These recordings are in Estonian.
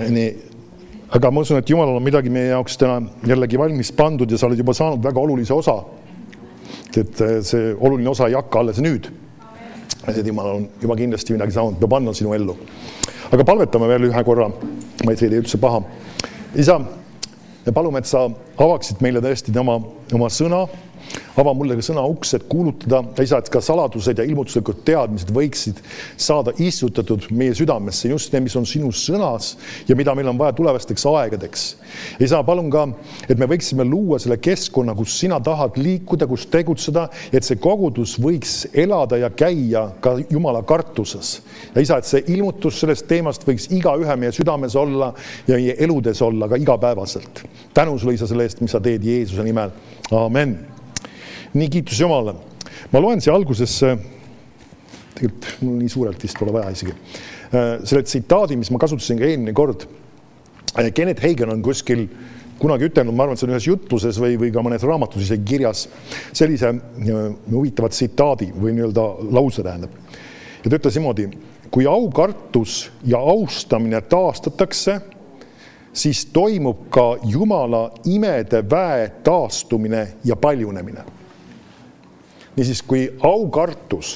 Nii, aga ma usun, et Jumalal on midagi meie jaoks täna jällegi valmis pandud ja sa oled juba saanud väga olulise osa. Et see oluline osa ei hakka alles nüüd. Et Jumalal on juba kindlasti midagi saanud, peab andma sinu ellu. Aga palvetame veel ühe korra, ma ei tee üldse paha. Isa, me palume, et sa avaksid meile tõesti oma sõna, ava mulle ka sõna uks, et kuulutada, isa, et ka saladused ja ilmutuslikud teadmised võiksid saada istutatud meie südamesse, just need, mis on sinu sõnas ja mida meil on vaja tulevasteks aegadeks. Isa, palun ka, et me võiksime luua selle keskkonna, kus sina tahad liikuda, kus tegutseda, et see kogudus võiks elada ja käia ka Jumala kartuses. Ja isa, et see ilmutus sellest teemast võiks iga ühe meie südames olla ja meie eludes olla ka igapäevaselt. Tänu sulle, isa, selle eest, mis sa teed Jeesuse nimel. Amen. Nii kiitus Jumalale. Ma loen siia alguses, tegelikult mul nii suurelt vist pole vaja isegi, selle tsitaadi, mis ma kasutasin ka eelmine kord. Kenneth Hagin on kuskil kunagi ütelnud, ma arvan, et see on ühes jutluses või ka mõnes raamatus isegi kirjas, sellise huvitavat tsitaadi või nii-öelda lause tähendab. Ja ta ütles niimoodi, kui aukartus ja austamine taastatakse, siis toimub ka Jumala imede väe taastumine ja paljunemine. Niisiis, kui aukartus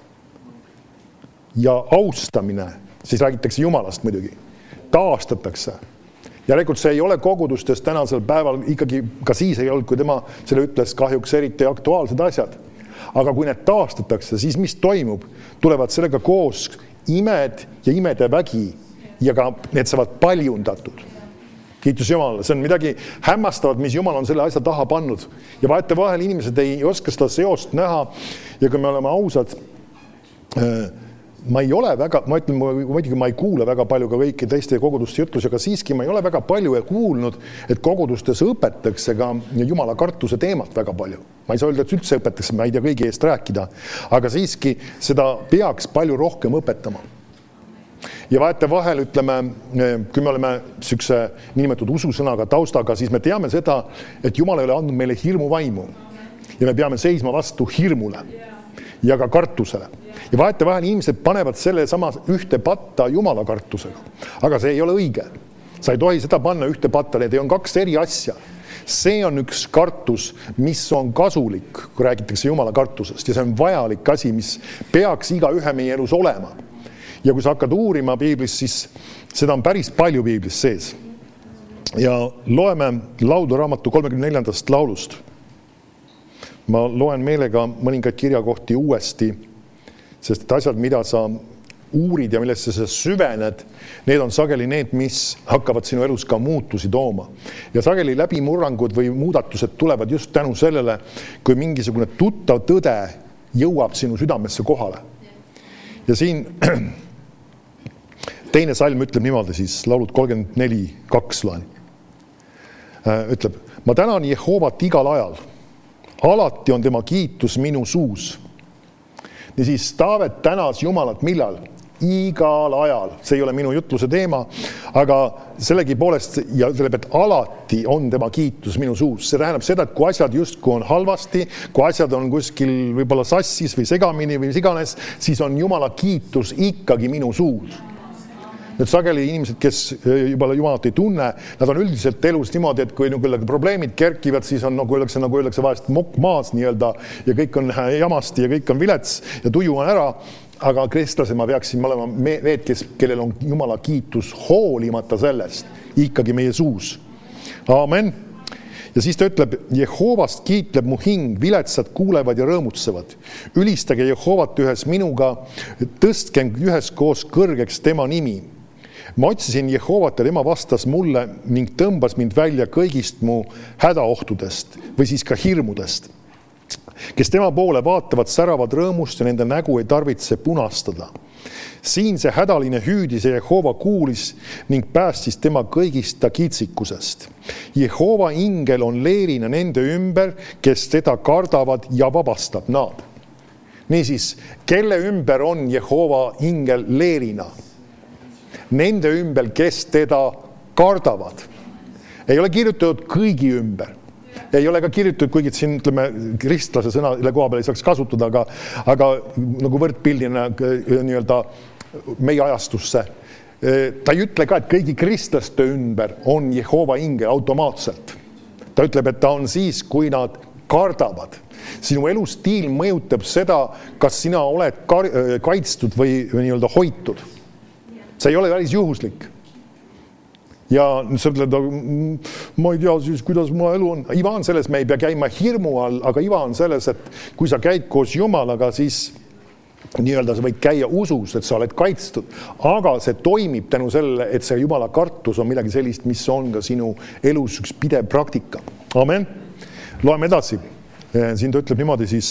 ja austamine, siis räägitakse Jumalast muidugi, taastatakse. Järelikult see ei ole kogudustes tänasel päeval, ikkagi ka siis ei olnud, kui tema selle ütles kahjuks eriti aktuaalsed asjad. Aga kui need taastatakse, siis mis toimub? Tulevad sellega koos imed ja imede vägi ja ka need saavad paljundatud. Kiitus Jumalale, see on midagi hämmastavat, mis Jumal on selle asja taha pannud. Ja vaete vahel inimesed ei oska seda seost näha ja kui me oleme ausad, ma ei ole väga, ma ütlen, muidugi ma ei kuule väga palju ka kõiki teiste koguduste jutlusi, aga siiski ma ei ole väga palju kuulnud, et kogudustes õpetakse ka Jumala kartuse teemat väga palju. Ma ei saa öelda, et üldse õpetakse, ma ei tea kõigi eest rääkida, aga siiski seda peaks palju rohkem õpetama. Ja vaete vahel, ütleme, kui me oleme sükse nimetud ususõnaga taustaga, siis me teame seda, et Jumal ei ole andnud meile hirmu vaimu. Ja me peame seisma vastu hirmule ja ka kartusele. Ja vaete vahel inimesed panevad selle sama ühte patta Jumala kartusega. Aga see ei ole õige. Sa ei tohi seda panna ühte patta, need on kaks eri asja. See on üks kartus, mis on kasulik, kui räägitakse Jumala kartusest. Ja see on vajalik asi, mis peaks iga ühe meie elus olema. Ja kui sa hakkad uurima piiblis, siis seda on päris palju piiblis sees. Ja loeme lauluraamatu 34. laulust. Ma loen meelega mõningaid kirjakohti uuesti, sest asjad, mida sa uurid ja millesse sa süvened, need on sageli need, mis hakkavad sinu elus ka muutusi tooma. Ja sageli läbimurrangud või muudatused tulevad just tänu sellele, kui mingisugune tuttav tõde jõuab sinu südamesse kohale. Ja siin teine salm ütleb niimoodi siis, laulud 34:2 loen. Ütleb, ma tänan Jehovat igal ajal. Alati on tema kiitus minu suus. Niisiis Taavet tänas Jumalat millal? Igal ajal. See ei ole minu jutluse teema, aga sellegi poolest ja ütleb, et alati on tema kiitus minu suus. See tähendab seda, et kui asjad justkui on halvasti, kui asjad on kuskil võib-olla sassis või segamini või iganes, siis on Jumala kiitus ikkagi minu suus. Nüüd sageli inimesed, kes juba Jumalat ei tunne, nad on üldiselt elus niimoodi, et kui probleemid kerkivad, siis on nagu öeldakse vahest mokk maas nii-öelda ja kõik on jamasti ja kõik on vilets ja tuju on ära, aga kristlasema peaksime olema need, kellel on Jumala kiitus hoolimata sellest, ikkagi meie suus. Amen. Ja siis ta ütleb, Jehovast kiitleb mu hing, viletsad kuulevad ja rõõmutsevad. Ülistage Jehovat ühes minuga, tõstkem üheskoos kõrgeks tema nimi. Ma otsisin Jehovat ja tema vastas mulle ning tõmbas mind välja kõigist mu hädaohtudest või siis ka hirmudest. Kes tema poole vaatavad, säravad rõõmust ja nende nägu ei tarvitse punastada. Siin see hädaline hüüdis ja Jehova kuulis ning päästis tema kõigist ta kitsikusest. Jehova ingel on leerina nende ümber, kes teda kardavad ja vabastab nad. Niisiis, kelle ümber on Jehova ingel leerina? Nende ümber, kes teda kardavad. Ei ole kirjutatud kõigi ümber. Ei ole ka kirjutatud, kuigi siin ütleme, kristlase sõna koha peal ei saaks kasutada, aga nagu võrdpildina nii-öelda meie ajastusse. ta ei ütle ka, et kõigi kristlaste ümber on Jehova ingel automaatselt. Ta ütleb, et ta on siis, kui nad kardavad. Sinu elustiil mõjutab seda, kas sina oled kaitstud või nii-öelda hoitud. See ei ole päris juhuslik. Ja sa ütled, ma ei tea siis, kuidas mu elu on. Iva on selles, me ei pea käima hirmu all, aga iva on selles, et kui sa käid koos Jumalaga, siis nii-öelda sa võid käia usus, et sa oled kaitstud. Aga see toimib tänu sellele, et see Jumala kartus on midagi sellist, mis on ka sinu elus üks pidev praktika. Amen. Loeme edasi. Siin ta ütleb niimoodi siis.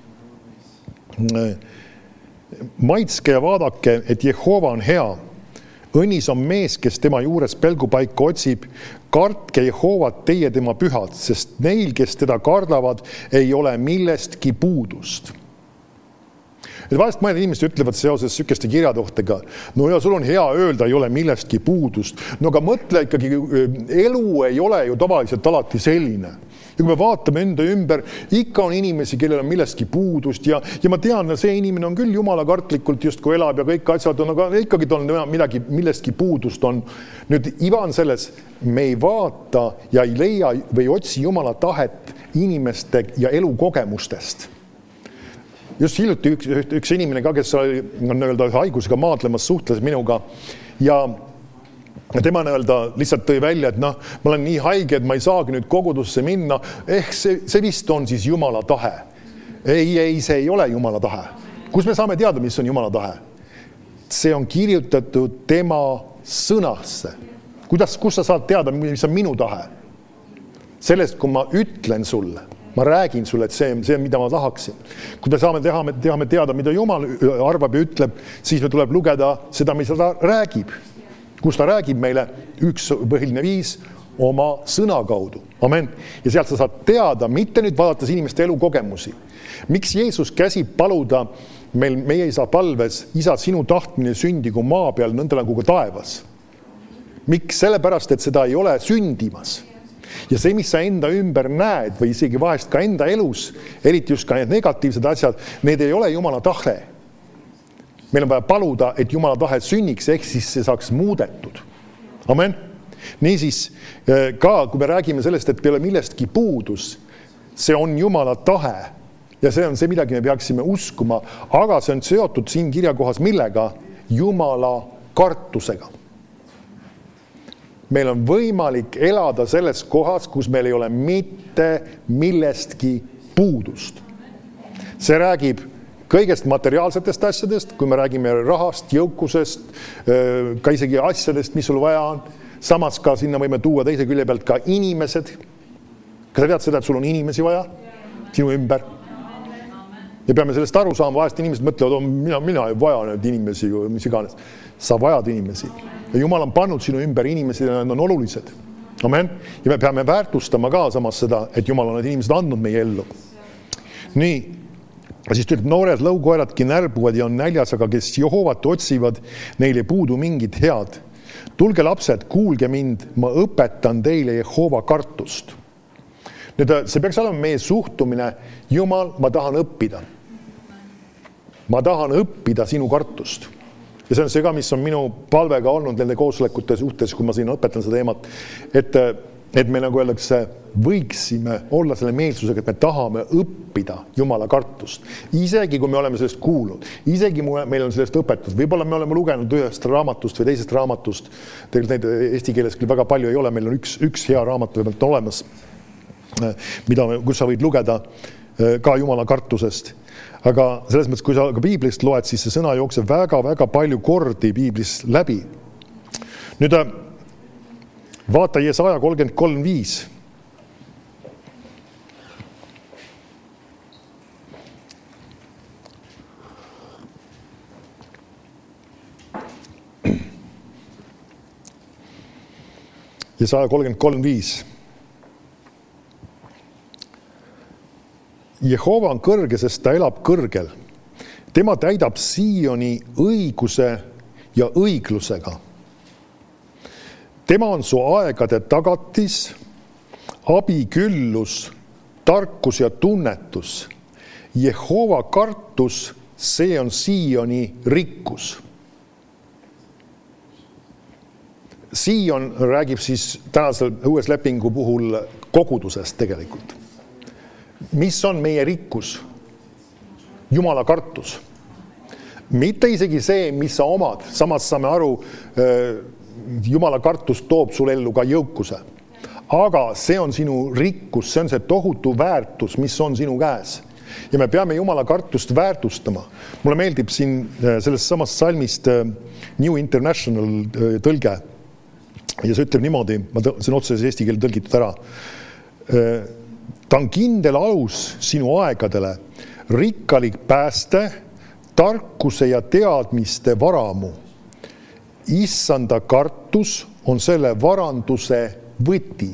Maitske ja vaadake, et Jehova on hea. Õnnis on mees, kes tema juures pelgupaika otsib. Kartke Jehovat teie tema pühad, sest neil, kes teda kardavad, ei ole millestki puudust. Et vahest mõned inimesed ütlevad seoses sükeste kirjadohtega, no ja sul on hea öelda, ei ole millestki puudust. No aga mõtle ikkagi, elu ei ole ju tavaliselt alati selline. Ja kui me vaatame enda ümber, ikka on inimesi, kellel on millestki puudust ja ma tean, et see inimene on küll jumala kartlikult just kui elab ja kõik asjad on, aga ikkagi on midagi, millestki puudust on. Nüüd iva on selles, me ei vaata ja ei leia või otsi jumala tahet inimeste ja elukogemustest. Just hiljuti üks inimene ka, kes oli ühe haigusega maadlemas, suhtles minuga ja tema lihtsalt tõi välja, et ma olen nii haige, et ma ei saagi nüüd kogudusse minna. See vist on siis Jumala tahe. Ei, see ei ole Jumala tahe. Kus me saame teada, mis on Jumala tahe? See on kirjutatud tema sõnasse. Kus sa saad teada, mis on minu tahe? Sellest, kui ma ütlen sulle, ma räägin sulle, et see, mida ma tahaksin. Kui me tahame teada, mida Jumal arvab ja ütleb, siis me tuleb lugeda seda, mis ta räägib. Kus ta räägib meile üks põhiline viis oma sõna kaudu. Amen. Ja sealt sa saad teada, mitte nüüd vaadates inimeste elukogemusi. Miks Jeesus käsib paluda meie isa palves, isa sinu tahtmine sündigu maa peal, nõnda nagu ka taevas? Miks? Sellepärast, et seda ei ole sündimas. Ja see, mis sa enda ümber näed või isegi vahest ka enda elus, eriti just ka need negatiivsed asjad, need ei ole Jumala tahe. Meil on vaja paluda, et Jumala tahe sünniks, ehk siis see saaks muudetud. Amen. Niisiis, ka kui me räägime sellest, et ei ole millestki puudus, see on Jumala tahe. Ja see on see, midagi me peaksime uskuma, aga see on seotud siin kirjakohas millega? Jumala kartusega. Meil on võimalik elada selles kohas, kus meil ei ole mitte millestki puudust. See räägib kõigest materiaalsetest asjadest, kui me räägime rahast, jõukusest, ka isegi asjadest, mis sul vaja on. Samas ka sinna võime tuua teise külje pealt ka inimesed. Kas sa tead seda, et sul on inimesi vaja? Sinu ümber. Ja peame sellest aru saama, vahest inimesed mõtlevad, mina ei vaja need inimesi, mis iganes. Sa vajad inimesi. Ja Jumal on pannud sinu ümber inimesi, need on olulised. Amen. Ja me peame väärtustama ka samas seda, et Jumal on need inimesed andnud meie ellu. Nii. Siis ütleb, noored lõukoeradki närbuvad ja on näljas, aga kes Jehovat otsivad, neile puudu mingid head. Tulge lapsed, kuulge mind, ma õpetan teile Jehova kartust. Nüüd, see peaks olema meie suhtumine. Jumal, ma tahan õppida. Ma tahan õppida sinu kartust. Ja see on see ka, mis on minu palvega olnud nende koosolekute suhtes, kui ma siin õpetan seda teemat, et me nagu öeldakse, võiksime olla selle meelsusega, et me tahame õppida Jumala kartust. Isegi kui me oleme sellest kuulnud, isegi meil on sellest õpetus, võib-olla me oleme lugenud ühest raamatust või teisest raamatust, tegelikult neid eesti keeles küll väga palju ei ole, meil on üks hea raamat või olemas, kus sa võid lugeda ka Jumala kartusest. Aga selles mõttes, kui sa ka piiblist loed, siis see sõna jookseb väga-väga palju kordi piiblis läbi. Nüüd vaata Jesaja 33:5. Jesaja 33:5. Jehova on kõrge, sest ta elab kõrgel. Tema täidab Sioni õiguse ja õiglusega. Tema on su aegade tagatis, abiküllus, tarkus ja tunnetus. Jehova kartus, see on Sioni rikkus. Siim räägib siis tänasel uues lepingu puhul kogudusest tegelikult. Mis on meie rikkus? Jumala kartus. Mitte isegi see, mis sa omad. Samas saame aru, Jumala kartus toob sul ellu ka jõukuse. Aga see on sinu rikkus, see on see tohutu väärtus, mis on sinu käes. Ja me peame Jumala kartust väärtustama. Mulle meeldib siin sellest samast salmist New International tõlge. Ja see ütleb niimoodi, see on otseses eesti keele tõlgitud ära. Ta on kindel alus sinu aegadele, rikkalik pääste, tarkuse ja teadmiste varamu. Issanda kartus on selle varanduse võti.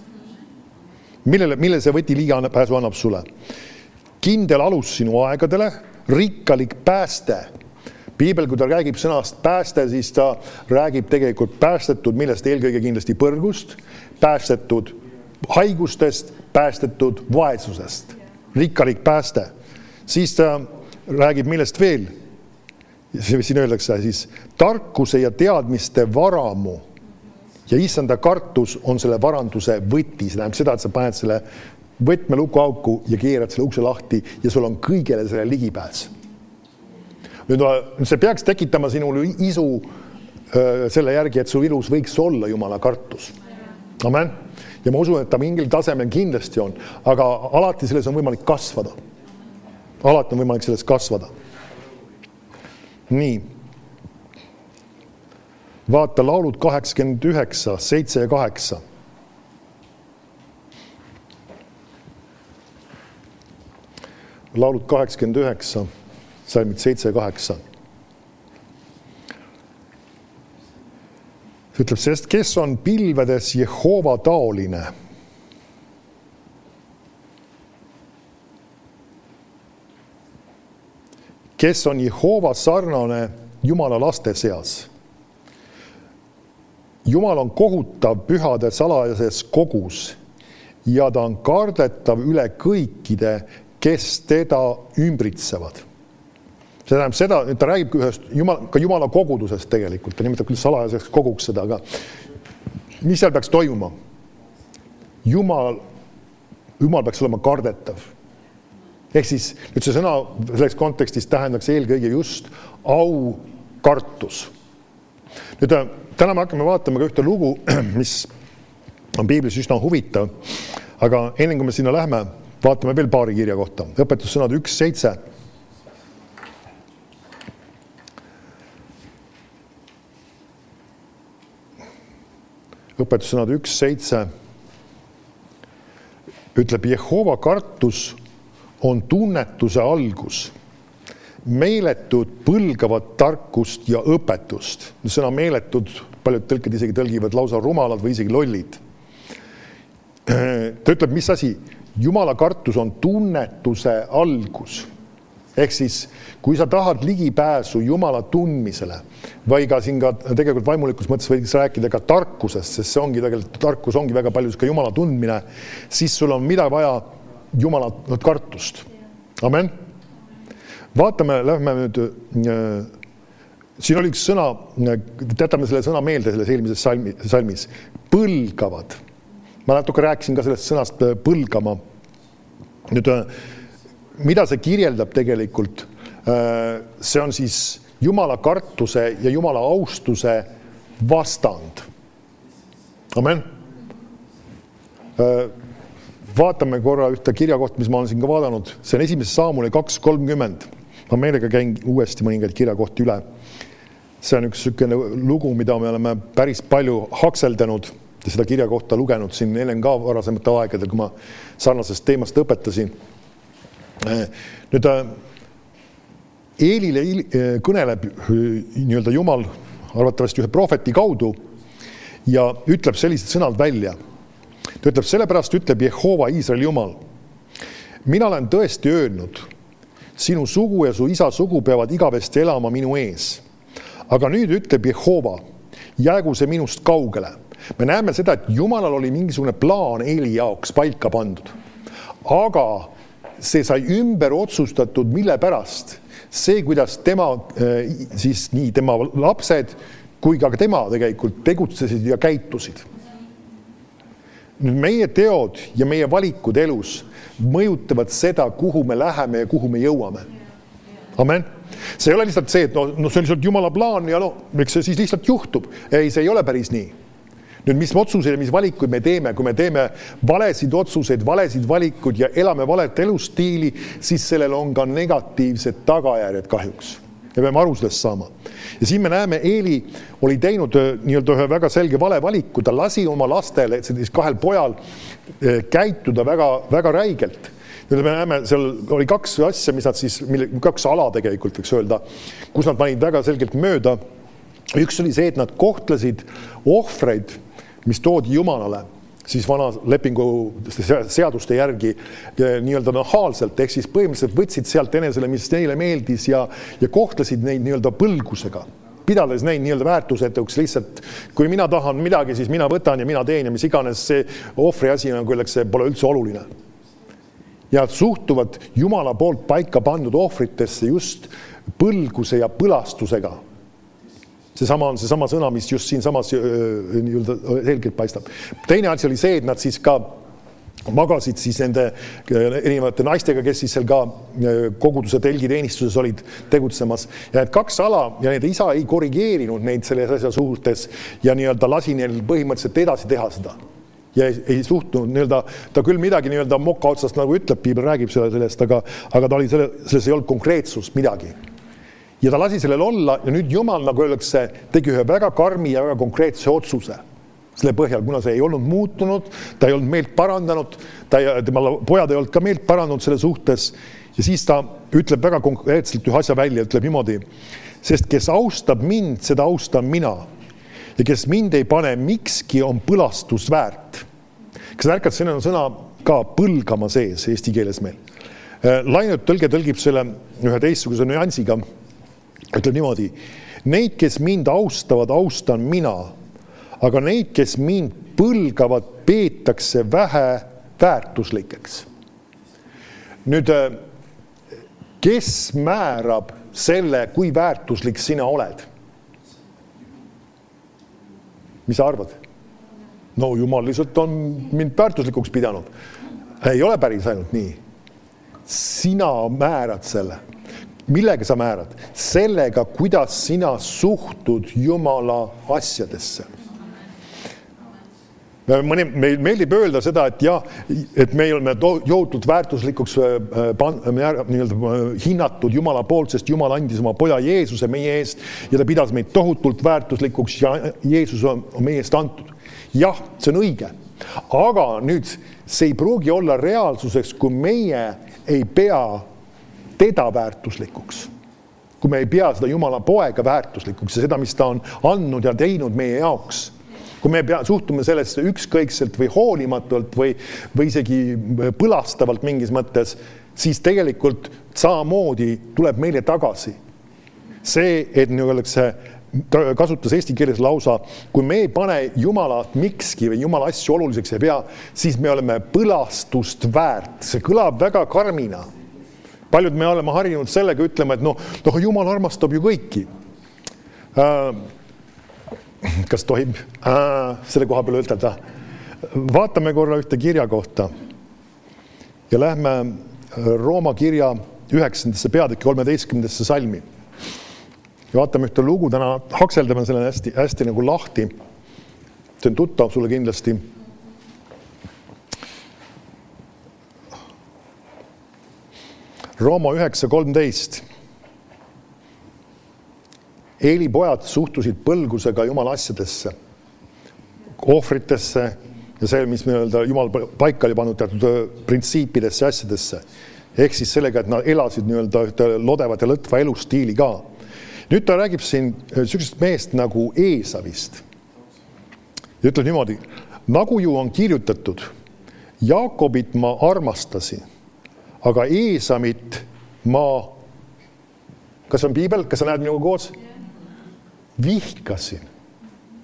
Mille see võti ligipääsu annab sulle? Kindel alus sinu aegadele, rikkalik pääste. Piibel, kui ta räägib sõnast pääste, siis ta räägib tegelikult päästetud, millest eelkõige kindlasti põrgust, päästetud haigustest, päästetud vaesusest. Rikkalik pääste. Siis ta räägib millest veel. Siin öeldakse siis tarkuse ja teadmiste varamu. Ja issanda kartus on selle varanduse võti. See tähendab seda, et sa paned selle võtmeluku auku ja keerad selle ukse lahti ja sul on kõigele selle ligipääs. Nüüd see peaks tekitama sinul isu selle järgi, et sul ilus võiks olla Jumala kartus. Amen. Ja ma usun, et ta mingil tasemel kindlasti on, aga alati selles on võimalik kasvada. Alati on võimalik selles kasvada. Nii. Vaata laulud 89, 7 ja 8. Laulud 89, salmid 7 ja 8. See ütleb, sest kes on pilvedes Jehova taoline? Kes on Jehova sarnane Jumala laste seas? Jumal on kohutav pühade salajases kogus ja ta on kardetav üle kõikide, kes teda ümbritsevad. See tähendab seda, et ta räägib ka Jumala kogudusest tegelikult. Ta nimetab küll salajaseks koguks seda, aga mis seal peaks toimuma? Jumal peaks olema kardetav. Ehk siis nüüd see sõna selles kontekstis tähendaks eelkõige just au kartus. Nüüd täna me hakkame vaatama ka ühte lugu, mis on piiblis üsna huvitav, aga enne kui me sinna lähme, vaatame veel paari kirja kohta. Õpetussõnad 1.7. Õpetussõnad 1.7 ütleb, Jehova kartus on tunnetuse algus, meeletud põlgavat tarkust ja õpetust. Sõna meeletud, paljud tõlked isegi tõlgivad lausa rumalad või isegi lollid. Ta ütleb, mis asi? Jumala kartus on tunnetuse algus. Ehk siis, kui sa tahad ligipääsu Jumala tundmisele või ka siin ka tegelikult vaimulikus mõttes võiks rääkida ka tarkusest, sest see ongi tegelikult, tarkus ongi väga palju ka Jumala tundmine, siis sul on mida vaja Jumala kartust. Amen. Vaatame, lähme nüüd, siin oli üks sõna, jätame selle sõna meelde selles eelmises salmis, põlgavad. Ma natuke rääkisin ka sellest sõnast põlgama. Nüüd, mida see kirjeldab tegelikult? See on siis Jumala kartuse ja Jumala austuse vastand. Amen. Vaatame korra ühte kirjakoht, mis ma olen siin ka vaadanud. See on 1. Saamule 2.30. Ma meelega käin uuesti mõningaid kirjakohti üle. See on üks sükene lugu, mida me oleme päris palju hakseldanud ja seda kirjakohta lugenud siin enne ka varasemate aegadel, kui ma sarnasest teemast õpetasin. Nüüd Eelile kõneleb nii-öelda Jumal arvatavasti ühe prohveti kaudu ja ütleb sellised sõnad välja. Ta ütleb, sellepärast ütleb Jehova Iisraeli Jumal. Mina olen tõesti öelnud, sinu sugu ja su isa sugu peavad igavesti elama minu ees. Aga nüüd ütleb Jehova, jäägu see minust kaugele. Me näeme seda, et Jumalal oli mingisugune plaan Eeli jaoks paika pandud. Aga see sai ümber otsustatud, mille pärast? See, kuidas tema, siis nii tema lapsed kui ka tema tegelikult tegutsesid ja käitusid. Nüüd meie teod ja meie valikud elus mõjutavad seda, kuhu me läheme ja kuhu me jõuame. Amen. See ei ole lihtsalt see, et see on lihtsalt Jumala plaan ja miks see siis lihtsalt juhtub. Ei, see ei ole päris nii. Nüüd, mis otsuseid ja mis valikuid me teeme, kui me teeme valesid otsuseid, valesid valikud ja elame valet elustiili, siis sellel on ka negatiivsed tagajärjed kahjuks. Ja peame aru sellest saama. Ja siin me näeme, Eeli oli teinud nii-öelda ühe väga selge vale valiku. Ta lasi oma lastele, siis 2 pojal käituda väga, väga räigelt. Nüüd me näeme, seal oli 2 asja, mis nad siis, 2 ala tegelikult võiks öelda, kus nad panid väga selgelt mööda. Üks oli see, et nad kohtlesid ohvreid, mis toodi Jumalale, siis vana lepingu seaduste järgi nii-öelda nahaalselt, ehk siis põhimõtteliselt võtsid sealt enesele, mis neile meeldis ja kohtlesid neid nii-öelda põlgusega, pidades neid nii-öelda väärtusetuks lihtsalt, kui mina tahan midagi, siis mina võtan ja mina teen ja mis iganes see ohvri asi, nagu öeldakse, pole üldse oluline. Ja suhtuvad Jumala poolt paika pandud ohvritesse just põlguse ja põlastusega. Seesama on seesama sõna, mis just siin samas selgelt paistab. Teine asi oli see, et nad siis ka magasid siis nende erinevate naistega, kes siis seal ka koguduse telgiteenistuses olid tegutsemas. Ja need 2 ala ja need isa ei korrigeerinud neid selles asja suhtes ja nii-öelda lasi neil põhimõtteliselt edasi teha seda. Ja ei suhtunud nii-öelda, ta küll midagi nii-öelda moka otsast nagu ütleb, Piibel räägib sellest, aga ta oli selles ei olnud konkreetsust midagi. Ja ta lasi sellel olla ja nüüd Jumal, nagu öeldakse, tegi ühe väga karmi ja väga konkreetse otsuse selle põhjal, kuna see ei olnud muutunud, ta ei olnud meelt parandanud, tema pojad ei olnud ka meelt parandanud selle suhtes ja siis ta ütleb väga konkreetselt ühe asja välja, ütleb niimoodi, sest kes austab mind, seda austan mina ja kes mind ei pane mikski on põlastus väärt. Kas ärkad, siin on sõna ka põlgama sees eesti keeles meil. Lainut tõlgib selle ühe teistsuguse nüansiga. Ütleb niimoodi, neid, kes mind austavad, austan mina, aga neid, kes mind põlgavad, peetakse vähe väärtuslikeks. Nüüd, kes määrab selle, kui väärtuslik sina oled? Mis sa arvad? No Jumal lihtsalt on mind väärtuslikuks pidanud. Ei ole päris ainult nii. Sina määrad selle. Millega sa määrad? Sellega, kuidas sina suhtud Jumala asjadesse. Meil meeldib öelda seda, et me oleme jõutud väärtuslikuks hinnatud Jumala poolt, sest Jumal andis oma poja Jeesuse meie eest ja ta pidas meid tohutult väärtuslikuks ja Jeesus on meie eest antud. Jah, see on õige. Aga nüüd see ei pruugi olla reaalsuseks, kui meie ei pea teda väärtuslikuks. Kui me ei pea seda Jumala poega väärtuslikuks ja seda, mis ta on andnud ja teinud meie jaoks. Kui me suhtume sellesse ükskõikselt või hoolimatult või isegi põlastavalt mingis mõttes, siis tegelikult samamoodi tuleb meile tagasi. See, et kasutas eesti keeles lausa, kui me ei pane Jumalat mikski või Jumala asju oluliseks ei pea, siis me oleme põlastust väärt. See kõlab väga karmina. Paljud me oleme harjunud sellega ütlema, et Jumal armastab ju kõiki. Kas tohib selle koha peale ütelda? Vaatame korra ühte kirja kohta ja lähme Rooma kirja 9. peatüki 13. salmi. Ja vaatame ühte lugu, täna hakseldame selle hästi nagu lahti. See on tuttav sulle kindlasti. Rooma 9.13. Eeli pojad suhtusid põlgusega Jumala asjadesse, ohvritesse ja see, mis me Jumal paika oli pannud teatud printsiipidesse ja asjadesse. Ehk siis sellega, et nad elasid lodevat ja lõtva elustiili ka. Nüüd ta räägib siin sellisest mehest nagu Eesavist. Ja ütleb niimoodi, nagu ju on kirjutatud, Jaakobit ma armastasin, aga Eesamit ma, kas on piibel, kas sa näed minuga koos? Vihkasin.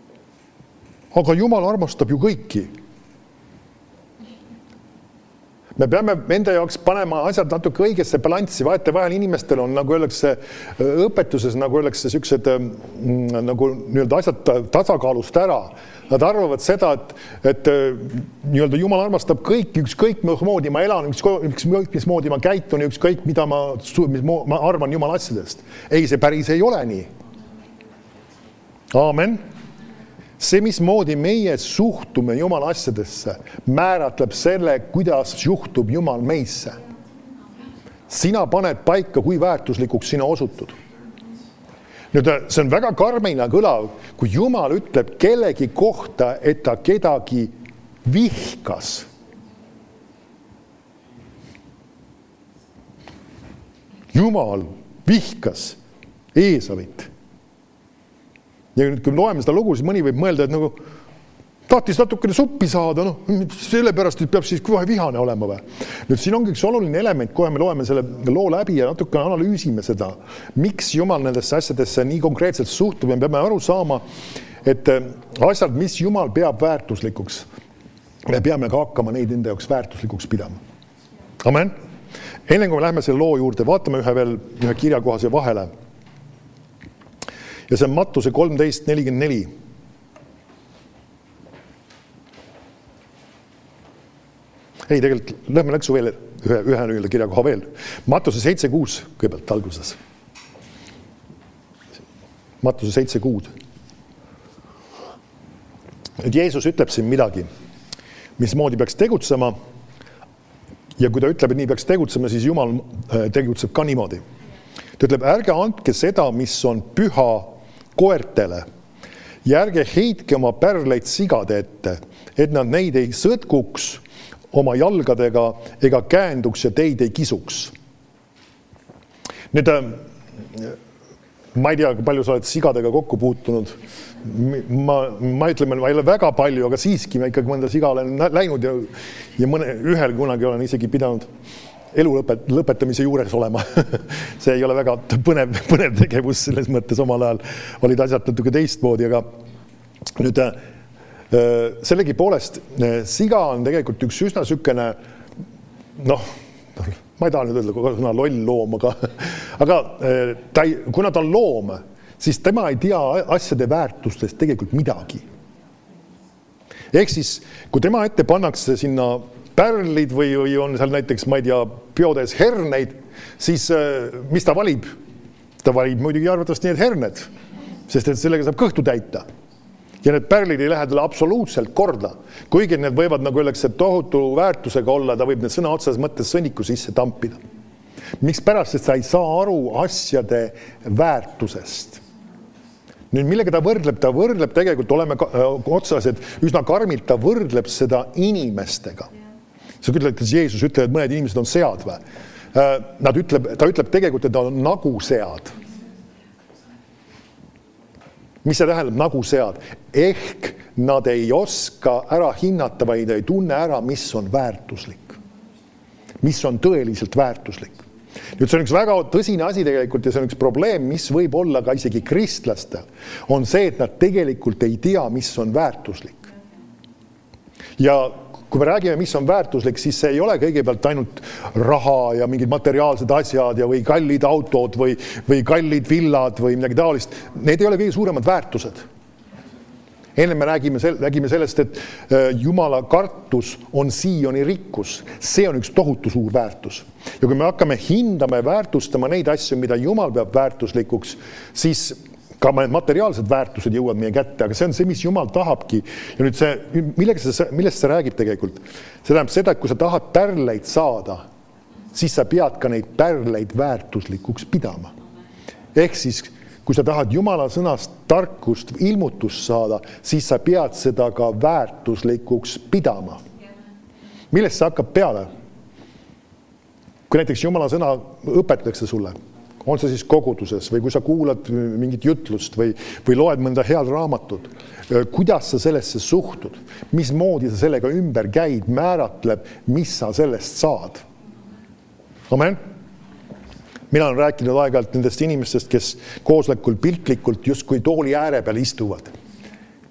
Aga Jumal armastab ju kõiki. Me peame enda jaoks panema asjad natuke õigesse balanssi, vahetevahel inimestel on, nagu öeldakse õpetuses, nagu öeldakse sellised nagu nii-öelda asjad tasakaalust ära. Nad arvavad seda, et nii-öelda Jumal armastab kõik, ükskõik moodi ma elan, ükskõik mismoodi ma käitun, ükskõik mida ma arvan Jumala asjadest. Ei, see päris ei ole nii. Aamen. See, mismoodi meie suhtume Jumala asjadesse, määratleb selle, kuidas juhtub Jumal meisse. Sina paned paika, kui väärtuslikuks sina osutud. Nüüd, see on väga karmina kõlav, kui Jumal ütleb kellegi kohta, et ta kedagi vihkas. Jumal vihkas Eesavit. Ja nüüd, kui me loeme seda lugu, siis mõni võib mõelda, et nagu tahtis natukene suppi saada, sellepärast, et peab siis kohe vihane olema või. Nüüd siin ongi üks oluline element, kohe me loeme selle loo läbi ja natuke analüüsime seda, miks Jumal nendesse asjadesse nii konkreetselt suhtub. Me peame aru saama, et asjad, mis Jumal peab väärtuslikuks, me peame ka hakkama neid enda jaoks väärtuslikuks pidama. Amen. Enne kui me lähme selle loo juurde, vaatame ühe kirjakohase vahele. Ja see on Mattuse 13:44. Ei, tegelikult lähme läksu veel ühe nii-öelda kirjakoha veel. Mattuse 7:6 kõigepealt alguses. Mattuse 7:6. Et Jeesus ütleb siin midagi, mismoodi peaks tegutsema. Ja kui ta ütleb, et nii peaks tegutsema, siis Jumal tegutseb ka niimoodi. Ta ütleb, ärge andke seda, mis on püha koertele ja ärge heitke oma pärleid sigade ette, et nad neid ei sõtkuks oma jalgadega ega käänduks ja teid ei kisuks. Nüüd, ma ei tea, kui palju sa oled sigadega kokku puutunud. Ma ütleme, ma ei ole väga palju, aga siiski ma ikkagi mõnda siga olen läinud ja ühel kunagi olen isegi pidanud elu lõpetamise juures olema. See ei ole väga põnev tegevus selles mõttes, omal ajal olid asjad natuke teistmoodi, aga nüüd sellegi poolest siga on tegelikult üks üsna sükene, ma ei taha nüüd öelda loll loom, aga kuna ta on loom, siis tema ei tea asjade väärtustest tegelikult midagi. Ehk siis, kui tema ette pannakse sinna pärlid või on seal näiteks, ma ei tea, peodes herneid, siis mis ta valib? Ta valib muidugi arvatavasti need herned, sest et sellega saab kõhtu täita. Ja need pärlid ei lähe talle absoluutselt korda. Kuigi need võivad, nagu öeldakse, tohutu väärtusega olla, ta võib need sõna otsas mõttes sõnniku sisse tampida. Miks pärast, et sa ei saa aru asjade väärtusest? Nüüd, millega ta võrdleb tegelikult, oleme otsas, et üsna karmilt ta võrdleb seda inimestega. Sa ütled, et Jeesus ütleb, et mõned inimesed on sead või? Ta ütleb tegelikult, et ta on nagu sead. Mis see tähendab nagu sead? Ehk nad ei oska ära hinnata, vaid ei tunne ära, mis on väärtuslik. Mis on tõeliselt väärtuslik. Nüüd see on üks väga tõsine asi tegelikult ja see on üks probleem, mis võib olla ka isegi kristlastel, on see, et nad tegelikult ei tea, mis on väärtuslik. Ja kui me räägime, mis on väärtuslik, siis see ei ole kõigepealt ainult raha ja mingid materiaalsed asjad ja või kallid autod või kallid villad või midagi taolist. Need ei ole kõige suuremad väärtused. Enne me räägime sellest, et Jumala kartus on Sioni rikkus. See on üks tohutu suur väärtus. Ja kui me hakkame hindama ja väärtustama neid asju, mida Jumal peab väärtuslikuks, siis ka materiaalsed väärtused jõuavad meie kätte, aga see on see, mis Jumal tahabki. Ja nüüd millest see räägib tegelikult? See tähendab seda, et kui sa tahad pärleid saada, siis sa pead ka neid pärleid väärtuslikuks pidama. Ehk siis, kui sa tahad Jumala sõnast tarkust, ilmutust saada, siis sa pead seda ka väärtuslikuks pidama. Millest see hakkab peale? Kui näiteks Jumala sõna õpetatakse sulle, on see siis koguduses või kui sa kuulad mingit jutlust või loed mõnda head raamatut, kuidas sa sellesse suhtud, mismoodi sa sellega ümber käid, määratleb, mis sa sellest saad. Amen. Mina olen rääkinud aeg-ajalt nendest inimestest, kes kooslekul piltlikult justkui tooli ääre peal istuvad.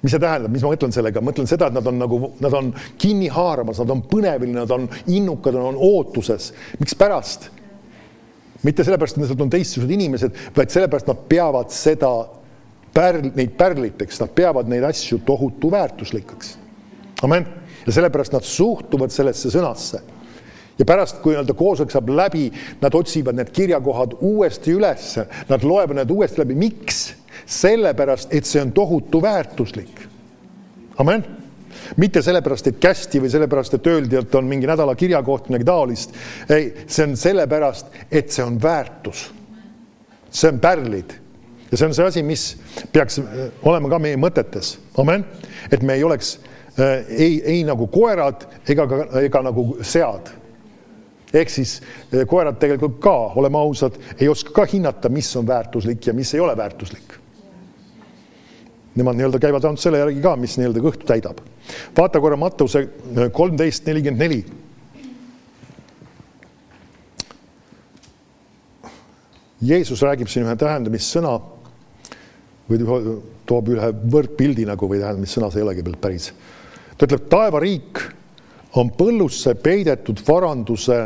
Mis see tähendab, mis ma mõtlen sellega? Mõtlen seda, et nad on kinni haaramas, nad on põnevil, nad on innukad, nad on ootuses. Miks pärast? Mitte sellepärast, et nad on teistsugused inimesed, vaid sellepärast nad peavad neid pärliteks, nad peavad neid asju tohutu väärtuslikaks. Amen. Ja sellepärast nad suhtuvad sellesse sõnasse. Ja pärast, kui koosolek saab läbi, nad otsivad need kirjakohad uuesti üles, nad loevad need uuesti läbi. Miks? Sellepärast, et see on tohutu väärtuslik. Amen. Mitte sellepärast, et kästi või sellepärast, et öeldi, et on mingi nädala kirjakoht, midagi taolist. Ei, see on sellepärast, et see on väärtus. See on pärlid. Ja see on see asi, mis peaks olema ka meie mõtetes. Amen. Et me ei oleks ei nagu koerad ega nagu sead. Ehk siis koerad tegelikult ka, oleme ausad, ei oska ka hinnata, mis on väärtuslik ja mis ei ole väärtuslik. Nemad käivad ainult selle järgi ka, mis kõhtu täidab. Vaata korra Matteuse 13:44. Jeesus räägib siin ühe tähendamissõna või toob ühe võrdpildi või tähendamissõna, see ei olegi päris. Ta ütleb, taevariik on põllusse peidetud varanduse,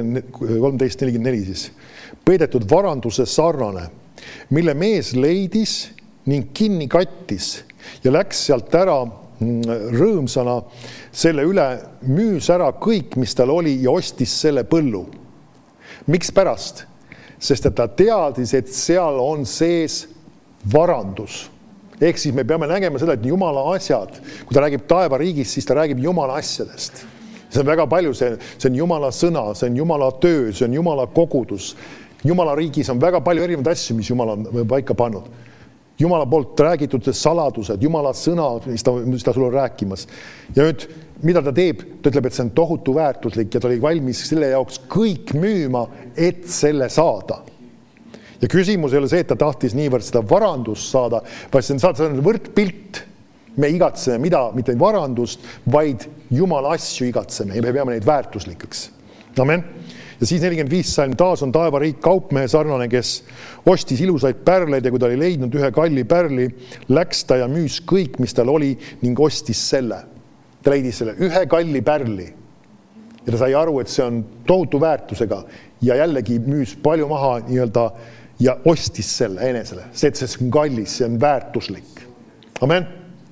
13:44 siis, peidetud varanduse sarnane, mille mees leidis ning kinni kattis ja läks sealt ära rõõmsana selle üle, müüs ära kõik, mis tal oli ja ostis selle põllu. Miks pärast? Sest et ta teadis, et seal on sees varandus. Ehk siis me peame nägema seda, et Jumala asjad, kui ta räägib taevariigist, siis ta räägib Jumala asjadest. See on väga palju, see on Jumala sõna, see on Jumala töö, see on Jumala kogudus. Jumala riigis on väga palju erinevaid asju, mis Jumal on paika pannud. Jumala poolt räägitud saladused, Jumala sõna, mis ta sulle on rääkimas. Ja nüüd, mida ta teeb? Ta ütleb, et see on tohutu väärtuslik ja ta oli valmis selle jaoks kõik müüma, et selle saada. Ja küsimus ei ole see, et ta tahtis niivõrd seda varandust saada, vaid see on võrdpilt. Me igatseme mitte varandust, vaid Jumala asju igatseme ja me peame neid väärtuslikeks. Amen. Ja siis 45 salm, taas on taevariik kaupmehe sarnane, kes ostis ilusaid pärleid ja kui ta oli leidnud ühe kalli pärli, läks ta ja müüs kõik, mis tal oli ning ostis selle. Ta leidis selle ühe kalli pärli ja ta sai aru, et see on tohutu väärtusega ja jällegi müüs palju maha ja ostis selle enesele. See on kallis, see on väärtuslik. Amen.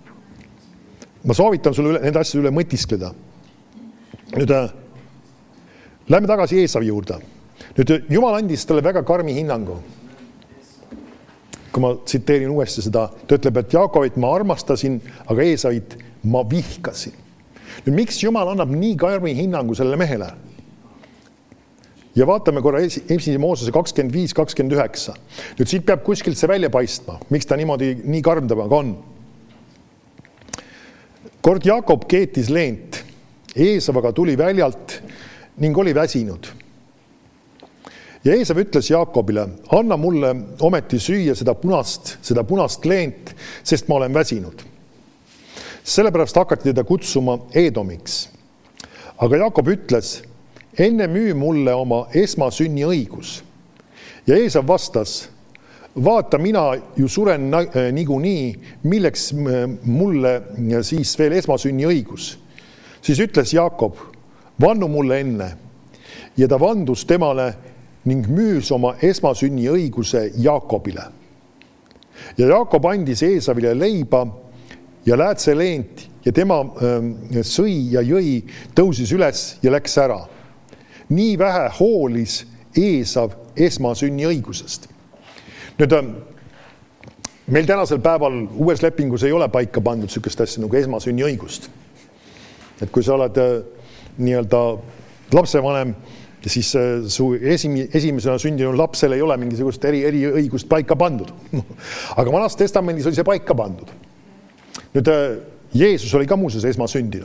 Ma soovitan sulle nende asjade üle mõtiskleda. Nüüd lähme tagasi Eesavi juurde. Nüüd Jumal andis talle väga karmi hinnangu. Kui ma tsiteerin uuesti seda, ta ütleb, et Jaakobit ma armastasin, aga Eesavit ma vihkasin. Nüüd miks Jumal annab nii karmi hinnangu sellele mehele? Ja vaatame korra esimese Moosese 25-29. Nüüd siit peab kuskilt see välja paistma. Miks ta nii karm temaga on? Kord Jaakob keetis leent. Eesav aga tuli väljalt ning oli väsinud. Ja Eesav ütles Jaakobile, anna mulle ometi süüa seda punast leent, sest ma olen väsinud. Sellepärast hakati teda kutsuma Edomiks. Aga Jaakob ütles, enne müü mulle oma esmasünni õigus. Ja Eesav vastas, vaata, mina ju suren niikuinii, milleks mulle siis veel esmasünni õigus. Siis ütles Jaakob, vannu mulle enne. Ja ta vandus temale ning müüs oma esmasünni õiguse Jaakobile. Ja Jaakob andis Eesavile leiba ja läätse leent ja tema sõi ja jõi, tõusis üles ja läks ära. Nii vähe hoolis Eesav esmasünni õigusest. Nüüd, meil tänasel päeval uues lepingus ei ole paika pandud sükest asja nagu esmasünni õigust. Et kui sa oled lapsevanem ja siis su esimesena sündinud lapsel ei ole mingisugust eri õigust paika pandud. Aga vanas testamendis oli see paika pandud. Nüüd, Jeesus oli ka muuseas esmasündinu.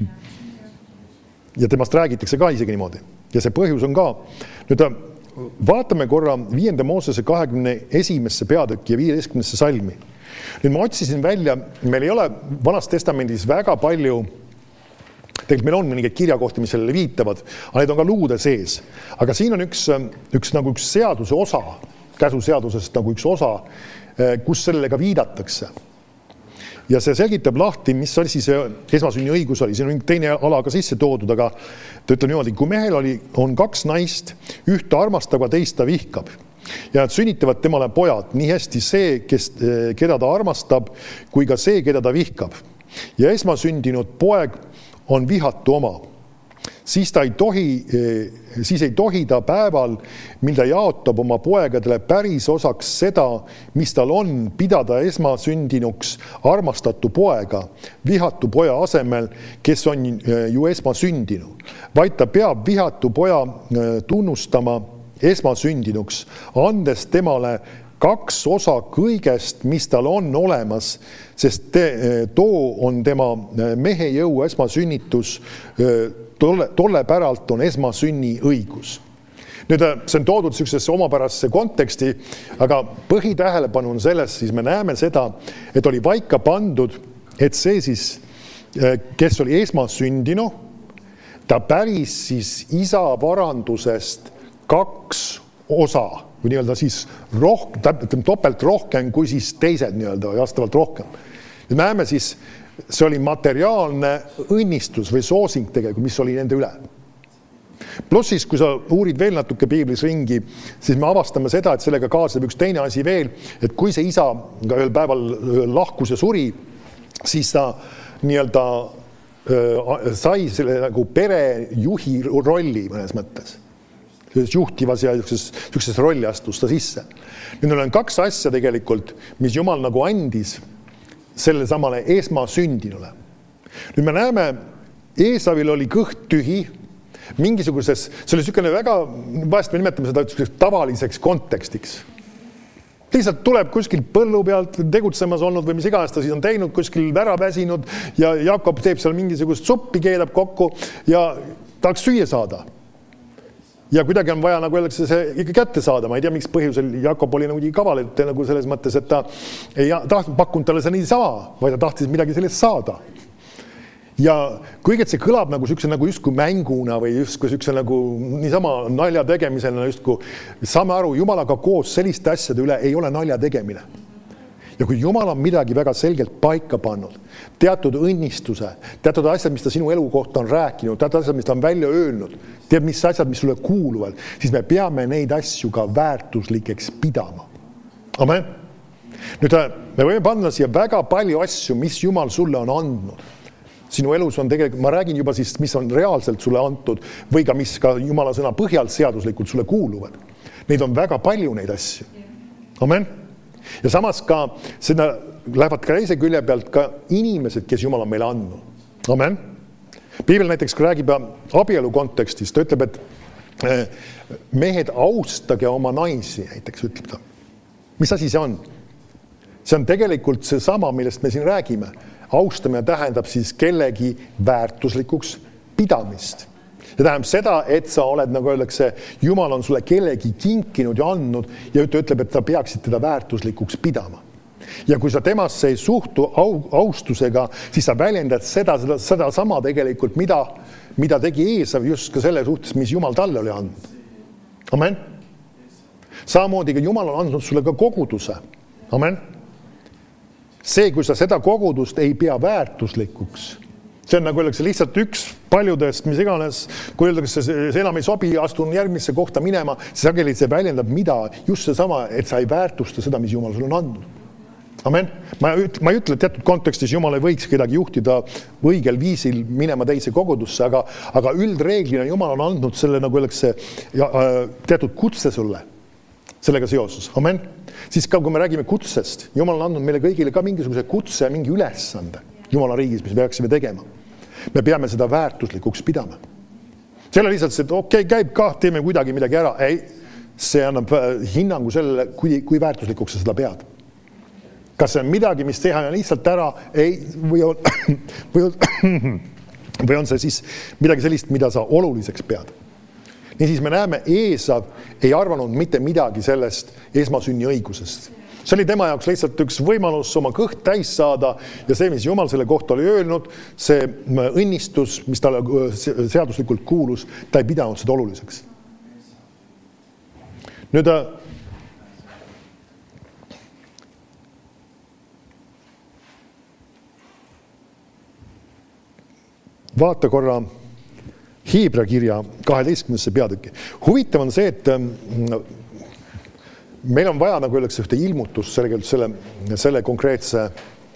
Ja temast räägitakse ka isegi niimoodi. Ja see põhjus on ka. Nüüd, vaatame korra 5. Moosese 21. peatükki ja 15. salmi. Nüüd ma otsisin välja, meil ei ole vanas testamendis väga palju, tegelikult meil on mõningaid kirjakohti, mis sellele viitavad, aga need on ka luude sees. Aga siin on üks seaduse osa, käsuseadusest nagu üks osa, kus sellele ka viidatakse. Ja see selgitab lahti, mis asi see esmasünni õigus oli. Siin on teine ala ka sisse toodud, aga ta ütleb niimoodi, kui mehel on 2 naist, ühte armastab, teist ta vihkab. Ja nad sünnitavad temale pojad, nii hästi see, keda ta armastab, kui ka see, keda ta vihkab. Ja esmasündinud poeg on vihatu oma. Siis ei tohi ta päeval, mil ta jaotab oma poegadele päris osaks seda, mis tal on, pidada esmasündinuks armastatu poega, vihatu poja asemel, kes on ju esmasündinu. Vaid ta peab vihatu poja tunnustama esmasündinuks, andes temale 2 osa kõigest, mis tal on olemas, sest too on tema mehe jõu esmasünnitus, tolle päralt on esmasünni õigus. Nüüd see on toodud sellisesse omapärasse konteksti, aga põhitähelepanu on selles, siis me näeme seda, et oli paika pandud, et see siis, kes oli esmasündinu, ta päris siis isa varandusest 2 osa, või nii-öelda siis topelt rohkem kui siis teised nii-öelda vastavalt rohkem. Ja näeme siis, see oli materiaalne õnnistus või soosing tegelikult, mis oli nende üle. Pluss siis, kui sa uurid veel natuke piiblis ringi, siis me avastame seda, et sellega kaasab üks teine asi veel, et kui see isa ka ühel päeval lahkus ja suri, siis ta nii-öelda sai selle nagu perejuhi rolli mõnes mõttes. Juhtivas ja sellises rolli astus ta sisse. Nüüd on 2 asja tegelikult, mis Jumal nagu andis selle samale esmasündinule. Nüüd me näeme, Eesavil oli kõht tühi, mingisuguses, see oli selline väga, vahest me nimetame seda tavaliseks kontekstiks. Lihtsalt tuleb kuskil põllu pealt tegutsemas olnud või mis iganes ta siis on teinud, kuskil ära väsinud ja Jakob teeb seal mingisugust suppi, keedab kokku ja tahaks süüa saada. Ja kuidagi on vaja, nagu öeldakse, see ikka kätte saada. Ma ei tea, miks põhjusel Jakob oli nagu kaval, et nagu selles mõttes, et ta ei tahtnud pakkunud talle see nii sama, vaid ta tahtis midagi sellest saada. Ja kuigi see kõlab nagu selline nagu justkui mänguna või justkui selline nagu niisama nalja tegemisena justkui saame aru, Jumalaga koos selliste asjade üle ei ole nalja tegemine. Ja kui Jumal on midagi väga selgelt paika pannud, teatud õnnistuse, teatud asjad, mis ta sinu elu kohta on rääkinud, teatud asjad, mis ta on välja öelnud, teab, mis asjad, mis sulle kuuluvad, siis me peame neid asju ka väärtuslikeks pidama. Amen. Nüüd me võime panna siia väga palju asju, mis Jumal sulle on andnud. Sinu elus on tegelikult, ma räägin juba siis, mis on reaalselt sulle antud või ka mis ka Jumala sõna põhjalt seaduslikult sulle kuuluvad. Neid on väga palju neid asju. Amen. Ja samas ka seda lähevad ka teise külje pealt ka inimesed, kes Jumal on meile andnud. Amen. Piibel näiteks räägib abielu kontekstis, ta ütleb, et mehed austage oma naisi, näiteks ütleb ta. Mis asi see on? See on tegelikult see sama, millest me siin räägime. Austamine tähendab siis kellegi väärtuslikuks pidamist. Ja tähendab seda, et sa oled, nagu öeldakse, Jumal on sulle kellegi kinkinud ja andnud ja ütleb, et sa peaksid teda väärtuslikuks pidama. Ja kui sa temasse ei suhtu austusega, siis sa väljendad seda sama tegelikult, mida tegi Eesav just ka selle suhtes, mis Jumal talle oli andnud. Amen. Samamoodi ka Jumal on andnud sulle ka koguduse. Amen. See, kui sa seda kogudust ei pea väärtuslikuks, see on nagu öeldakse lihtsalt üks paljudest, mis iganes, kui öeldakse, see enam ei sobi, astun järgmisse kohta minema, sageli see väljendab mida, just see sama, et sa ei väärtusta seda, mis Jumal sulle on andnud. Amen. Ma ei ütle, et teatud kontekstis Jumal ei võiks kedagi juhtida õigel viisil minema teise kogudusse, aga üldreeglina Jumal on andnud selle, nagu öeldakse, teatud kutse sulle sellega seoses. Amen. Siis ka, kui me räägime kutsest, Jumal on andnud meile kõigile ka mingisuguse kutse ja mingi ülesande Jumala riigis, mis me peaksime tegema. Me peame seda väärtuslikuks pidama. See on lihtsalt see, et okei, käib ka, teeme kuidagi midagi ära. Ei, see annab hinnangu sellele, kui väärtuslikuks sa seda pead. Kas see on midagi, mis teha lihtsalt ära, ei, või on see siis midagi sellist, mida sa oluliseks pead. Nii siis me näeme, Eesav ei arvanud mitte midagi sellest esmasünni õigusest. See oli tema jaoks lihtsalt üks võimalus oma kõht täis saada ja see, mis Jumal selle kohta oli öelnud, see õnnistus, mis talle seaduslikult kuulus, ta ei pidanud seda oluliseks. Nüüd vaata korra Hebra kirja 12. peatükki. Huvitav on see, et meil on vaja, nagu öeldakse, ühte ilmutust selle konkreetse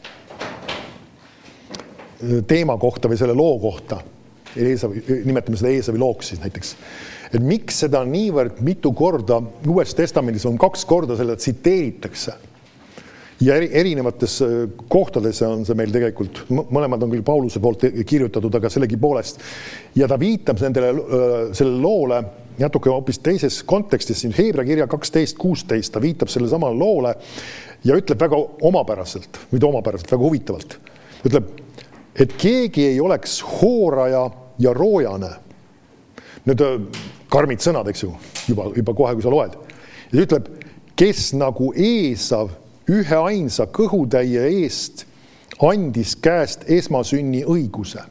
teema kohta või selle loo kohta. Nimetame seda Eesavi looks siis näiteks. Et miks seda niivõrd mitu korda Uues Testamendis on 2 korda selle tsiteeritakse. Ja erinevates kohtades on see meil tegelikult, mõlemad on küll Pauluse poolt kirjutatud, aga sellegi poolest. Ja ta viitab selle loole natuke hoopis teises kontekstis, siin Hebra kirja 12.16, ta viitab selle samale loole ja ütleb väga omapäraselt, väga huvitavalt. Ütleb, et keegi ei oleks hooraja ja roojane. Need karmid sõnad, eks ju, juba kohe, kui sa loed. Ja ütleb, kes nagu Eesav ühe ainsa kõhutäie eest andis käest esmasünni õiguse.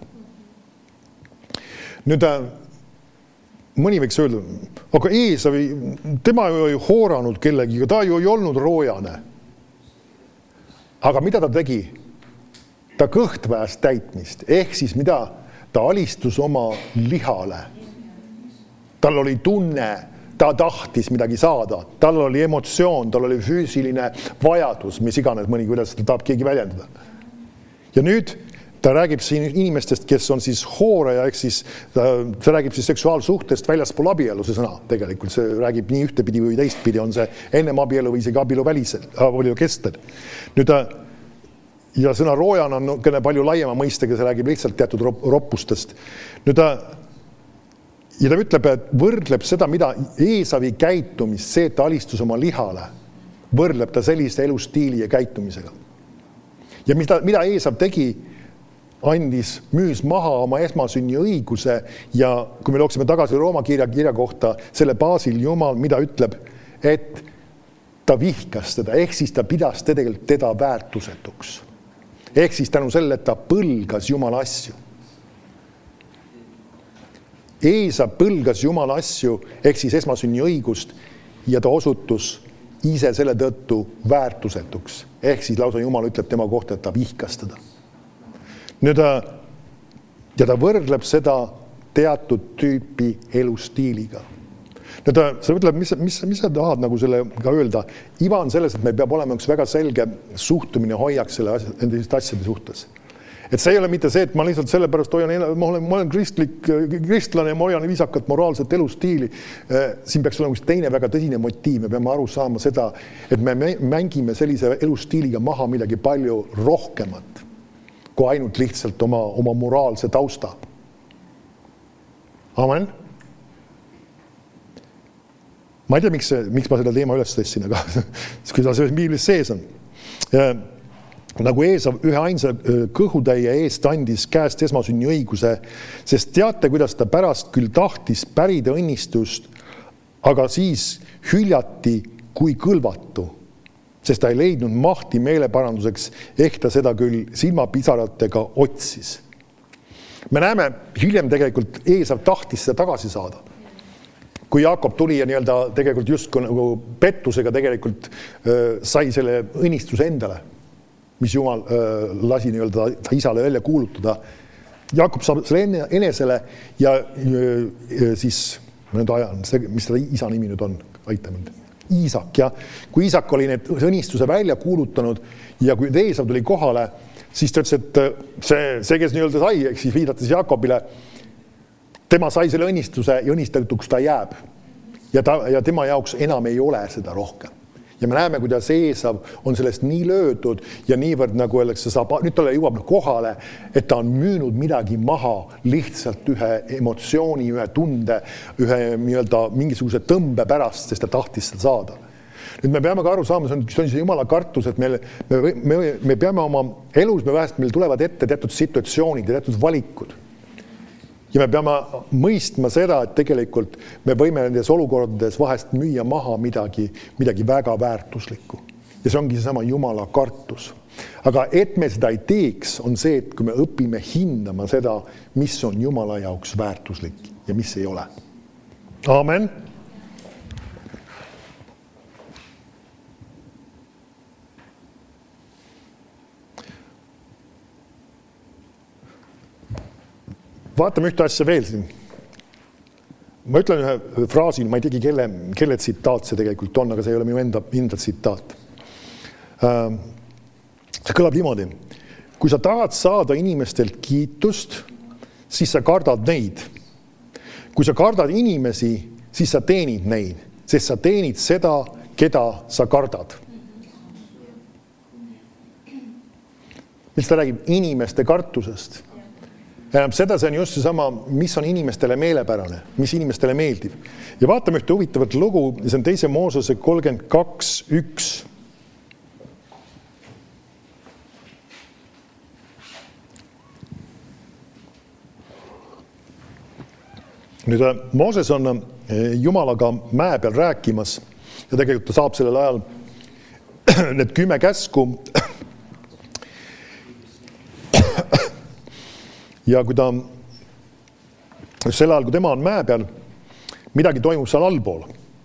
Nüüd mõni võiks öelda, aga Eesav, tema ju ei hooranud kellegiga, ta ju ei olnud roojane. Aga mida ta tegi? Ta kõhtväjas täitmist, ehk siis mida? Ta alistus oma lihale. Tal oli tunne, ta tahtis midagi saada, tal oli emotsioon, tal oli füüsiline vajadus, mis iganes mõni, kuidas ta tahab keegi väljendada. Ja nüüd ta räägib siin inimestest, kes on siis hooraja, ehk siis ta räägib siis seksuaalsuhtest väljaspool abielu, see sõna tegelikult, see räägib nii ühtepidi või teistpidi, on see ennem abielu või isegi abielu kestel. Nüüd ja sõna roojana on palju laiema mõistega, see räägib lihtsalt teatud roppustest. Nüüd ja ta ütleb, et võrdleb seda, mida Eesavi käitumist, see, et ta alistus oma lihale, võrdleb ta sellise elustiili ja käitumisega. Ja mida Eesav tegi, müüs maha oma esmasünni õiguse ja kui me looksime tagasi Rooma kirja kohta, selle baasil Jumal, mida ütleb, et ta vihkas teda, ehk siis ta pidas tegelikult teda väärtusetuks. Ehk siis tänu selle, et ta põlgas Jumala asju. Eesav põlgas Jumala asju, ehk siis esmasünni õigust ja ta osutus ise selle tõttu väärtusetuks. Ehk siis lausa Jumal ütleb tema kohta, et ta vihkas teda. Nüüd, ja ta võrdleb seda teatud tüüpi elustiiliga. Nüüd, sa ütleb, mis sa tahad nagu selle ka öelda? Iva on selles, et meil peab olema üks väga selge suhtumine hoiak nende asjade suhtes. Et see ei ole mitte see, et ma lihtsalt sellepärast ma olen kristlane ja ma hoian viisakat moraalset elustiili. Siin peaks olema üks teine väga tõsine motiiv. Me peame aru saama seda, et me mängime sellise elustiiliga maha midagi palju rohkemat kui ainult lihtsalt oma moraalse tausta. Amen. Ma ei tea, miks ma seda teema üles tõssin, aga kuidas see Biiblis sees on. Nagu Eesav ühe ainsa kõhutäie eest andis käest esmasünni õiguse, sest teate, kuidas ta pärast küll tahtis pärida õnnistust, aga siis hüljati kui kõlvatu, sest ta ei leidnud mahti meeleparanduseks, ehk ta seda küll silmapisaratega otsis. Me näeme, hiljem tegelikult Eesav tahtis seda tagasi saada. Kui Jaakob tuli ja tegelikult just nagu pettusega tegelikult sai selle õnnistuse endale, mis Jumal lasi ta isale välja kuulutada. Jaakob saab selle enesele ja siis, mis seda isa nimi nüüd on, aita mind. Iisak, ja kui Iisak oli need õnnistuse välja kuulutanud ja kui Eesav tuli kohale, siis ta ütles, et see kes sai, ehk siis viidates Jaakobile, tema sai selle õnnistuse ja õnnistatuks ta jääb. Ja tema jaoks enam ei ole seda rohkem. Ja me näeme, kuidas Eesav on sellest nii löödud ja niivõrd nagu öeldakse, nüüd talle jõuab kohale, et ta on müünud midagi maha lihtsalt ühe emotsiooni, ühe tunde, ühe mingisuguse tõmbe pärast, sest ta tahtis seda saada. Nüüd me peame ka aru saama, see on see Jumala kartus, et me peame oma elus, meil tulevad ette teatud situatsioonid ja teatud valikud. Ja me peame mõistma seda, et tegelikult me võime nendes olukordades vahest müüa maha midagi väga väärtuslikku. Ja see ongi seesama Jumala kartus. Aga et me seda ei teeks, on see, et kui me õpime hindama seda, mis on Jumala jaoks väärtuslik ja mis ei ole. Amen. vaatame ühte asja veel siin. Ma ütlen ühe fraasi, ma ei teagi, kelle tsitaat see tegelikult on, aga see ei ole minu enda tsitaat. See kõlab niimoodi. Kui sa tahad saada inimestelt kiitust, siis sa kardad neid. Kui sa kardad inimesi, siis sa teenid neid, sest sa teenid seda, keda sa kardad. Mis ta räägib inimeste kartusest? Seda see on just seesama, mis on inimestele meelepärane, mis inimestele meeldib. Ja vaatame ühte huvitavat lugu, see on 2. Moosese 32:1. Nüüd Mooses on Jumalaga mäe peal rääkimas ja tegelikult ta saab sellel ajal need 10 käsku. Ja kui ta, sel ajal, kui tema on mäe peal, midagi toimub seal allpool.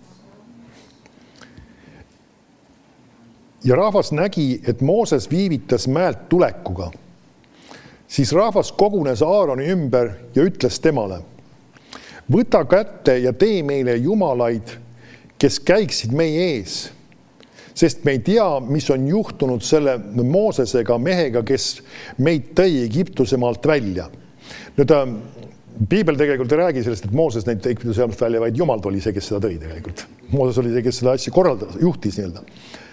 Ja rahvas nägi, et Mooses viivitas mäelt tulekuga. Siis rahvas kogunes Aaroni ümber ja ütles temale, võta kätte ja tee meile jumalaid, kes käiksid meie ees. Sest me ei tea, mis on juhtunud selle Moosesega mehega, kes meid tõi Egiptuse maalt välja. Nüüd, Piibel tegelikult ei räägi sellest, et Mooses neid Egiptuse maalt välja, vaid Jumal oli see, kes seda tõi tegelikult. Mooses oli see, kes seda asja korraldas, juhtis nii-öelda.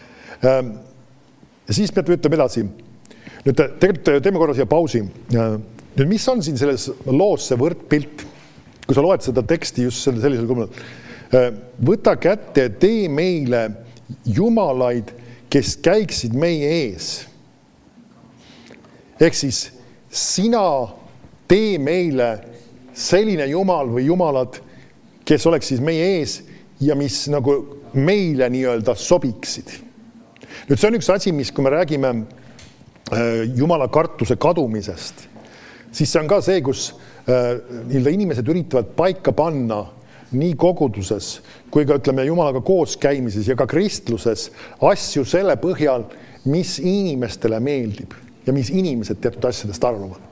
Ja siis me ütleme edasi. Nüüd, tegelikult teeme korra siia pausi. Nüüd, mis on siin selles loos see võrdpilt? Kui sa loed seda teksti just sellisel kummal. Võta kätte ja tee meile jumalaid, kes käiksid meie ees. Ehk siis sina tee meile selline jumal või jumalad, kes oleks siis meie ees ja mis nagu meile nii-öelda sobiksid. Nüüd see on üks asi, mis kui me räägime jumala kartuse kadumisest, siis see on ka see, kus inimesed üritavad paika panna nii koguduses, kui ka ütleme jumalaga koos käimises ja ka kristluses asju selle põhjal, mis inimestele meeldib ja mis inimesed teatud asjadest arvavad.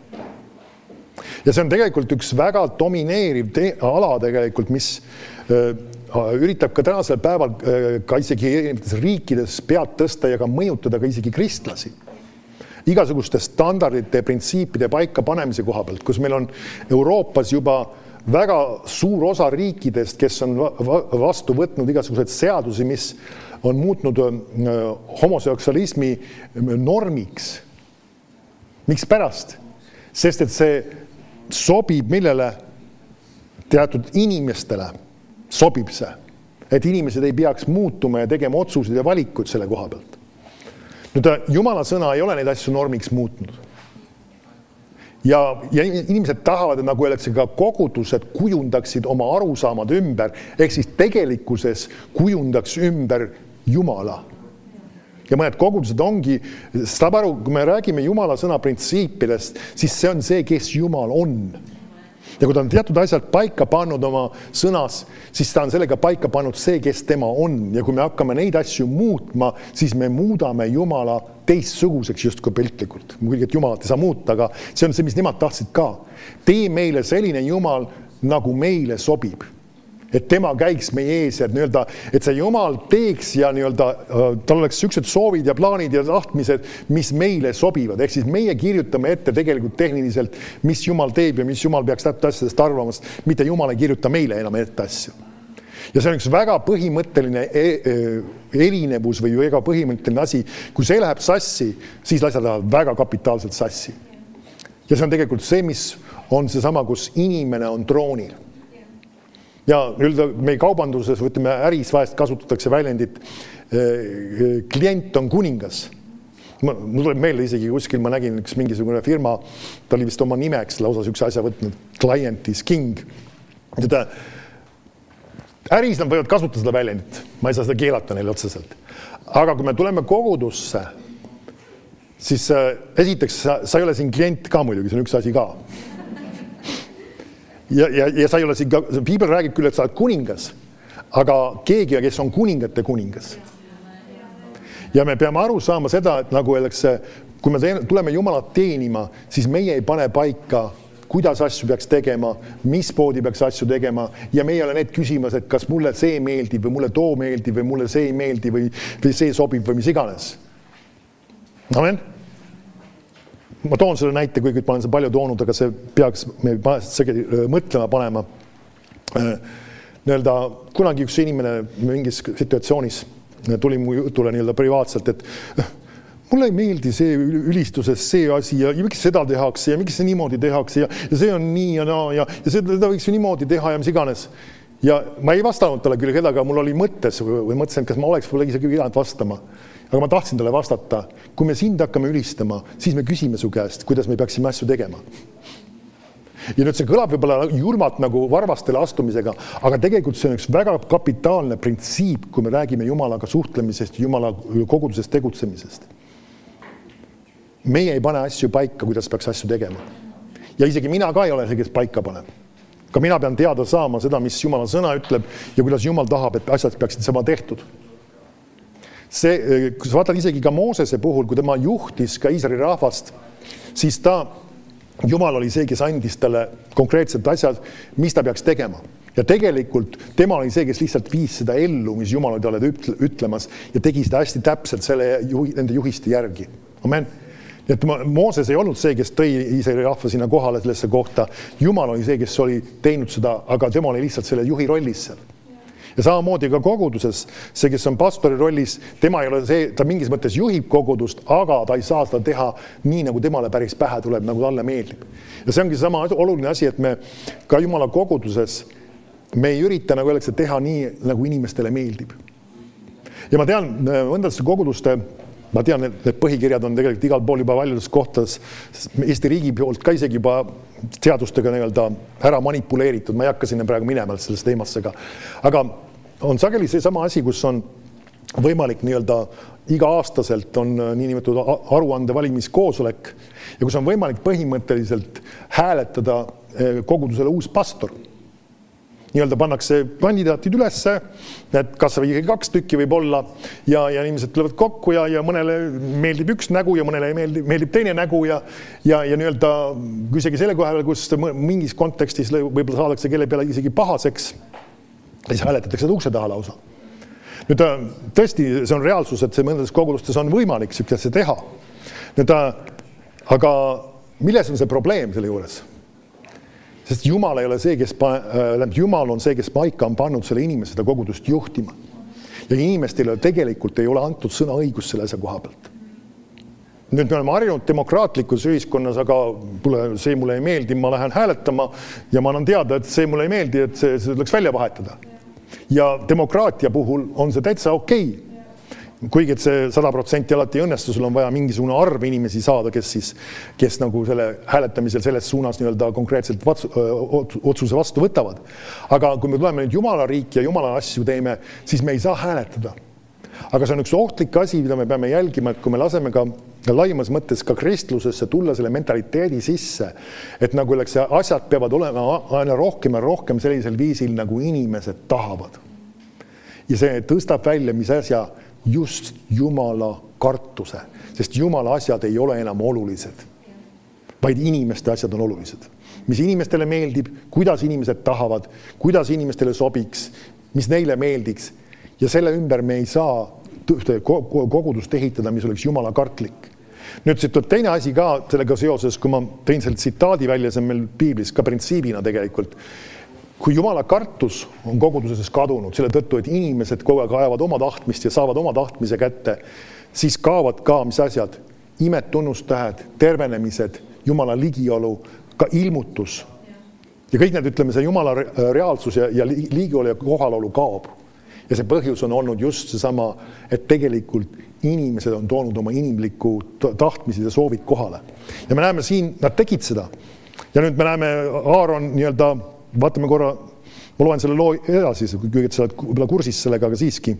Ja see on tegelikult üks väga domineeriv ala tegelikult, mis üritab ka tänasel päeval ka isegi riikides pead tõsta ja ka mõjutada ka isegi kristlasi. Igasuguste standardite, printsiipide paika panemise koha pealt, kus meil on Euroopas juba väga suur osa riikidest, kes on vastu võtnud igasuguseid seadusi, mis on muutnud homoseksualismi normiks. Miks pärast? Sest et see sobib millele teatud inimestele sobib see, et inimesed ei peaks muutuma ja tegema otsuseid ja valikuid selle koha pealt. Nüüd Jumala sõna ei ole neid asju normiks muutnud. Ja inimesed tahavad, et nagu öeldakse ka kogudused kujundaksid oma arusaamad ümber, ehk siis tegelikkuses kujundaks ümber Jumala. Ja mõned kogudused ongi, saab aru, kui me räägime Jumala sõna printsiipidest, siis see on see, kes Jumal on. Ja kui ta on teatud asjad paika pannud oma sõnas, siis ta on sellega paika pannud see, kes tema on. Ja kui me hakkame neid asju muutma, siis me muudame Jumala teistsuguseks justkui piltlikult. Muidugi, et Jumalat ei saa muuta, aga see on see, mis nemad tahtsid ka. Tee meile selline Jumal, nagu meile sobib. Et tema käiks meie ees, et see Jumal teeks ja tal oleks sellised soovid ja plaanid ja tahtmised, mis meile sobivad. Ehk siis meie kirjutame ette tegelikult tehniliselt, mis Jumal teeb ja mis Jumal peaks täpselt asjadest arvamast, mitte Jumal ei kirjuta meile enam ette asju. Ja see on üks väga põhimõtteline erinevus või väga põhimõtteline asi. Kui see läheb sassi, siis asjad lähevad väga kapitaalselt sassi. Ja see on tegelikult see, mis on seesama, kus inimene on troonil. Ja meie kaubanduses, võtame äris vahest kasutatakse väljendit, klient on kuningas. Mul tuleb meelde isegi kuskil, ma nägin üks mingisugune firma, ta oli vist oma nimeks lausa sükse asja võtnud, client is king. Äris nad võivad kasutada seda väljendit, ma ei saa seda keelata neile otseselt. Aga kui me tuleme kogudusse, siis esiteks sa ei ole siin klient ka muidugi, see on üks asi ka. Ja sa ei ole siin ka, Piibel räägib küll, et sa oled kuningas, aga keegi, kes on kuningate kuningas. Ja me peame aru saama seda, et nagu öeldakse, kui me tuleme Jumalat teenima, siis meie ei pane paika kuidas asju peaks tegema, mismoodi peaks asju tegema ja me ei ole need küsimas, et kas mulle see meeldib või mulle too meeldib või mulle see ei meeldi või see sobib või mis iganes. Amen. Ma toon selle näite, kuigi ma olen seda palju toonud, aga see peaks me mõtlema panema. Kunagi üks inimene mingis situatsioonis tuli mu jutule privaatselt, et mulle ei meeldi see ülistuses see asi ja miks seda tehakse ja miks see niimoodi tehakse ja see on nii ja naa ja seda võiks ju niimoodi teha ja mis iganes. Ja ma ei vastanud talle küll kedagi, aga mul oli mõttes või mõtlesin, et kas ma oleks isegi pidanud vastama. Aga ma tahtsin talle vastata, kui me sind hakkame ülistama, siis me küsime su käest, kuidas me peaksime asju tegema. Ja nüüd see kõlab võib-olla julmalt nagu varvastele astumisega, aga tegelikult see on üks väga kapitaalne printsiip, kui me räägime Jumalaga suhtlemisest, Jumala kogudusest tegutsemisest. Meie ei pane asju paika, kuidas peaks asju tegema. Ja isegi mina ka ei ole see, kes paika paneb. Ka mina pean teada saama seda, mis Jumala sõna ütleb ja kuidas Jumal tahab, et asjad peaksid sama tehtud. See, kui sa vaatad isegi ka Moosese puhul, kui tema juhtis ka Iisraeli rahvast, siis Jumal oli see, kes andis talle konkreetsed asjad, mis ta peaks tegema. Ja tegelikult tema oli see, kes lihtsalt viis seda ellu, mis Jumal oli talle ütlemas ja tegi seda hästi täpselt nende juhiste järgi. Amen. Et Mooses ei olnud see, kes tõi Iisraeli rahva sinna kohale sellesse kohta. Jumal oli see, kes oli teinud seda, aga tema oli lihtsalt selle juhi rollis seal. Ja samamoodi ka koguduses, see, kes on pastori rollis, tema ei ole see, ta mingis mõttes juhib kogudust, aga ta ei saa seda teha nii, nagu temale päris pähe tuleb, nagu talle meeldib. Ja see ongi sama oluline asi, et me ka Jumala koguduses, me ei ürita nagu öeldakse teha nii, nagu inimestele meeldib. Ja ma tean, mõndasse koguduste, ma tean, et need põhikirjad on tegelikult igal pool juba valjudes kohtades Eesti riigi poolt ka isegi juba seadustega ära manipuleeritud. Ma ei hakka sinna praegu minema selles teemassega. Aga on sageli see sama asi, kus on võimalik iga-aastaselt on niinimetatud aruande valimiskoosolek ja kus on võimalik põhimõtteliselt hääletada kogudusele uus pastor. Pannakse kandidaatid ülesse, et kas või 2 tükki võib olla ja inimesed tulevad kokku ja mõnele meeldib üks nägu ja mõnele meeldib teine nägu ja isegi selle kohe, kus mingis kontekstis võib-olla saadakse kelle peale isegi pahaseks, siis hääletatakse ukse taha lausa. Nüüd tõesti, see on reaalsus, et see mõnedest kogudustes on võimalik sükesse teha. Aga milles on see probleem selle juures? Sest Jumal ei ole see, Jumal on see, kes paika on pannud selle inimese seda kogudust juhtima. Ja inimestele tegelikult ei ole antud sõna õigus selle asja koha pealt. Nüüd me oleme harjunud demokraatlikus ühiskonnas, aga see mulle ei meeldi, ma lähen hääletama ja ma annan teada, et see mulle ei meeldi, et see tuleks välja vahetada. Ja demokraatia puhul on see täitsa okei. Kuigi et see 100% alati õnnestu, sul on vaja mingisugune arv inimesi saada, kes nagu selle hääletamisel selles suunas konkreetselt otsuse vastu võtavad. Aga kui me tuleme nüüd Jumala riiki ja Jumala asju teeme, siis me ei saa hääletada. Aga see on üks ohtlik asi, mida me peame jälgima, et kui me laseme ka laimas mõttes ka kristlusesse tulla selle mentaliteedi sisse, et nagu asjad peavad olema aina rohkem ja rohkem sellisel viisil, nagu inimesed tahavad. Ja see tõstab välja, mis asja just Jumala kartuse, sest Jumala asjad ei ole enam olulised, vaid inimeste asjad on olulised. Mis inimestele meeldib, kuidas inimesed tahavad, kuidas inimestele sobiks, mis neile meeldiks ja selle ümber me ei saa kogudust ehitada, mis oleks Jumala kartlik. Nüüd see tuleb teine asi ka sellega seoses, kui ma tõin selle tsitaadi välja, see on meil piiblis ka printsiibina tegelikult. Kui Jumala kartus on koguduses kadunud, selle tõttu, et inimesed kogu aeg ajavad oma tahtmist ja saavad oma tahtmise kätte, siis kaovad ka mis asjad, imed, tunnustähed, tervenemised, Jumala ligiolu, ka ilmutus. Ja kõik need, ütleme, see Jumala reaalsus ja ligiolu ja kohalolu kaob. Ja see põhjus on olnud just see sama, et tegelikult inimesed on toonud oma inimlikku tahtmised ja soovid kohale. Ja me näeme siin, nad tegid seda. Ja nüüd me näeme Aaron vaatame korra, ma loen selle loo edasi, kuigi sa oled kursis sellega, aga siiski.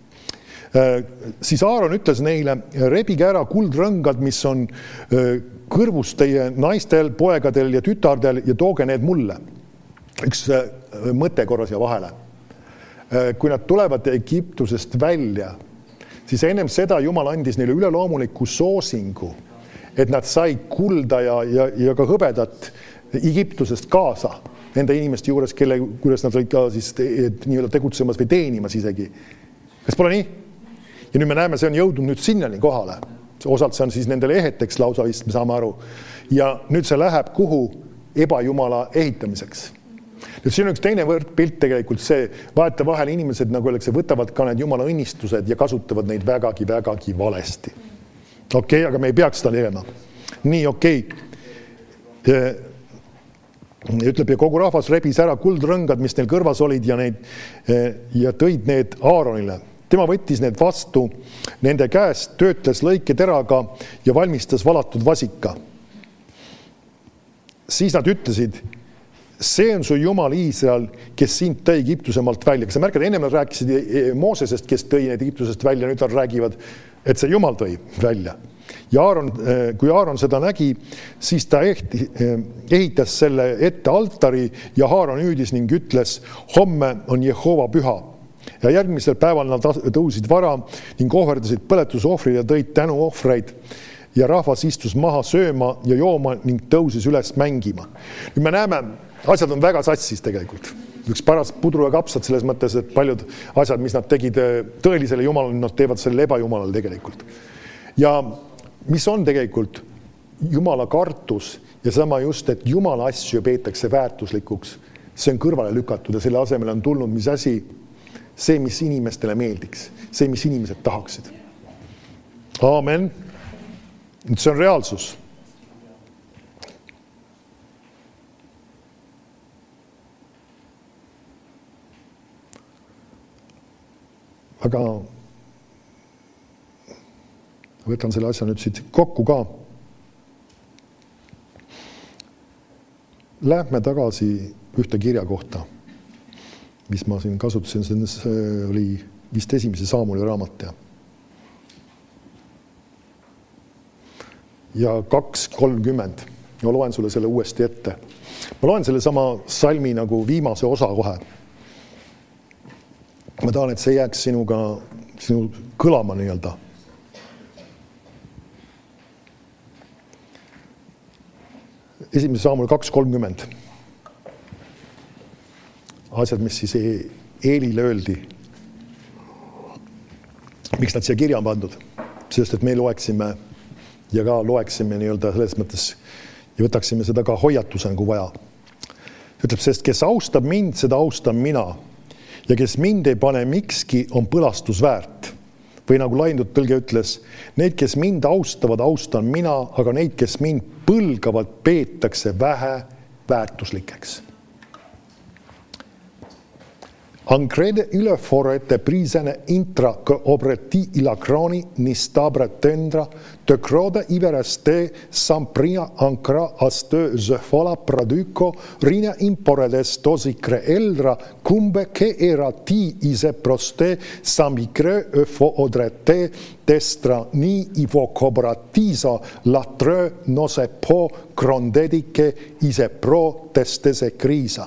Siis Aaron ütles neile, rebige ära kuldrõngad, mis on kõrvus teie naistel, poegadel ja tütardel ja tooge need mulle. Üks mõte korra siia vahele. Kui nad tulevad Egiptusest välja, siis ennem seda Jumal andis neile üleloomuliku soosingu, et nad said kulda ja ka hõbedat Egiptusest kaasa nende inimeste juures, kuidas nad olid ka siis nii-öelda tegutsemas või teenimas isegi. Kas pole nii? Ja nüüd me näeme, see on jõudnud nüüd sinnani kohale. Osalt see on siis nendele eheteks lausa vist, me saame aru. Ja nüüd see läheb kuhu ebajumala ehitamiseks. Nüüd siin on üks teine pilt tegelikult see, vaata vahel inimesed, nagu öeldakse, võtavad ka need jumala õnnistused ja kasutavad neid vägagi valesti. Okei, aga me ei peaks seda tegema. Nii, okei. Ütleb, ja kogu rahvas rebis ära kuldrõngad, mis neil kõrvas olid ja tõid need Aaronile. Tema võttis need vastu nende käest, töötles lõiketeraga ja valmistas valatud vasika. Siis nad ütlesid, see on su jumal Iisrael, kes sind tõi Egiptusemaalt välja. Kas sa märkad, enne nad rääkisid Moosesest, kes tõi need Egiptusest välja, nüüd nad räägivad, et see jumal tõi välja. Ja kui Aaron seda nägi, siis ta ehitas selle ette altari ja Aaron hüüdis ning ütles, homme on Jehova püha. Ja järgmisel päeval nad tõusid vara ning ohverdasid põletusohvrid ja tõid tänuohvreid. Ja rahvas istus maha sööma ja jooma ning tõusis üles mängima. Nüüd me näeme, asjad on väga satsis tegelikult. Üks paras pudru ja kapsad selles mõttes, et paljud asjad, mis nad tegid tõelisele jumalale, nad teevad selle ebajumalale tegelikult. Ja mis on tegelikult jumala kartus ja sama just, et jumala asju peetakse väärtuslikuks, see on kõrvale lükatud ja selle asemel on tulnud mis asi, see, mis inimestele meeldiks, see, mis inimesed tahaksid. Aamen. See on reaalsus. Aga võtan selle asja nüüd siit kokku ka. Lähme tagasi ühte kirja kohta, mis ma siin kasutasin, see oli vist 1. Saamuli raamat. Ja 2.30. Ma loen sulle selle uuesti ette. Ma loen selle sama salmi nagu viimase osa kohe. Ma tahan, et see jääks sinu kõlama nii-öelda. 1. Saamul 2.30. Asjad, mis siis Eelile öeldi. Miks nad siia kirja on pandud? Sest, et me loeksime ja ka loeksime nii-öelda selles mõttes ja võtaksime seda ka hoiatusena kui vaja. Ütleb, sest kes austab mind, seda austan mina. Ja kes mind ei pane mikski, on põlastus väärt. Või nagu laindud tõlge ütles, need, kes mind austavad, austan mina, aga neid, kes mind põlgavad, peetakse vähe väärtuslikeks. Ancrede ile forete prisene intra que obreti ilacroni nistabra tendra te crode ivereste sampria ancra aste zefola praduco rina imporedes tosikre eldra cumbe che era ti ise proste samicre efo odrete destra ni ivo cobratisa latre no se po crondedique ise pro testese crisa.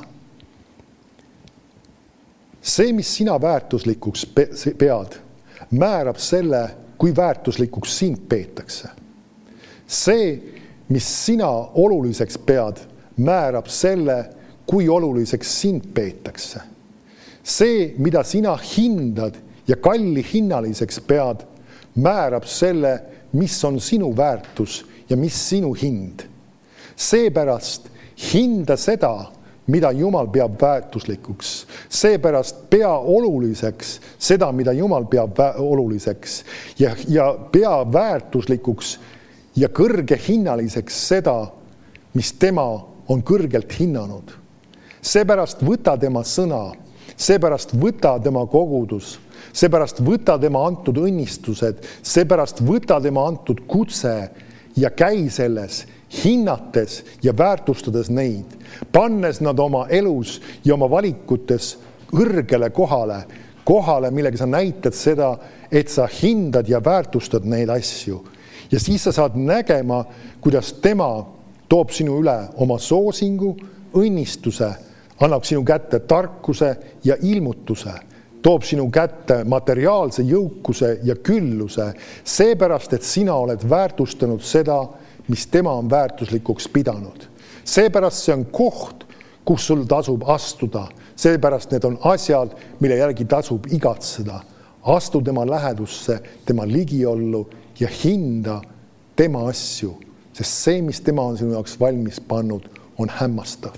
See, mis sina väärtuslikuks pead, määrab selle, kui väärtuslikuks sind peetakse. See, mis sina oluliseks pead, määrab selle, kui oluliseks sind peetakse. See, mida sina hindad ja kalli hinnaliseks pead, määrab selle, mis on sinu väärtus ja mis sinu hind. Seepärast hinda seda, mida Jumal peab väärtuslikuks. Seepärast pea oluliseks seda, mida Jumal peab oluliseks ja pea väärtuslikuks ja kõrge hinnaliseks seda, mis tema on kõrgelt hinnanud. Seepärast võta tema sõna, seepärast võta tema kogudus, seepärast võta tema antud õnnistused, seepärast võta tema antud kutse ja käi selles, hinnates ja väärtustades neid, pannes nad oma elus ja oma valikutes kõrgele kohale, millega sa näitad seda, et sa hindad ja väärtustad neid asju. Ja siis sa saad nägema, kuidas tema toob sinu üle oma soosingu, õnnistuse, annab sinu kätte tarkuse ja ilmutuse, toob sinu kätte materiaalse jõukuse ja külluse, seepärast, et sina oled väärtustanud seda, mis tema on väärtuslikuks pidanud. Seepärast see on koht, kus sul tasub astuda. Seepärast need on asjad, mille järgi tasub igatseda. Astu tema lähedusse, tema ligiollu ja hinda tema asju, sest see, mis tema on sinu jaoks valmis pannud, on hämmastav.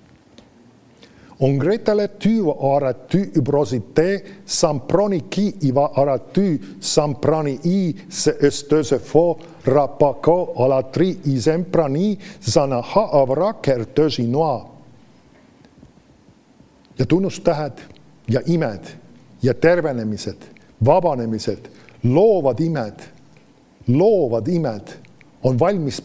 On gretale ty aratu ubrosite, samproni ki iva aratu, samprani I se östöse fo, rapako alatri isemprani, zanaha avraker tösi noa. Ja tunnustähed ja imed ja tervenemised, vabanemised, loovad imed on valmis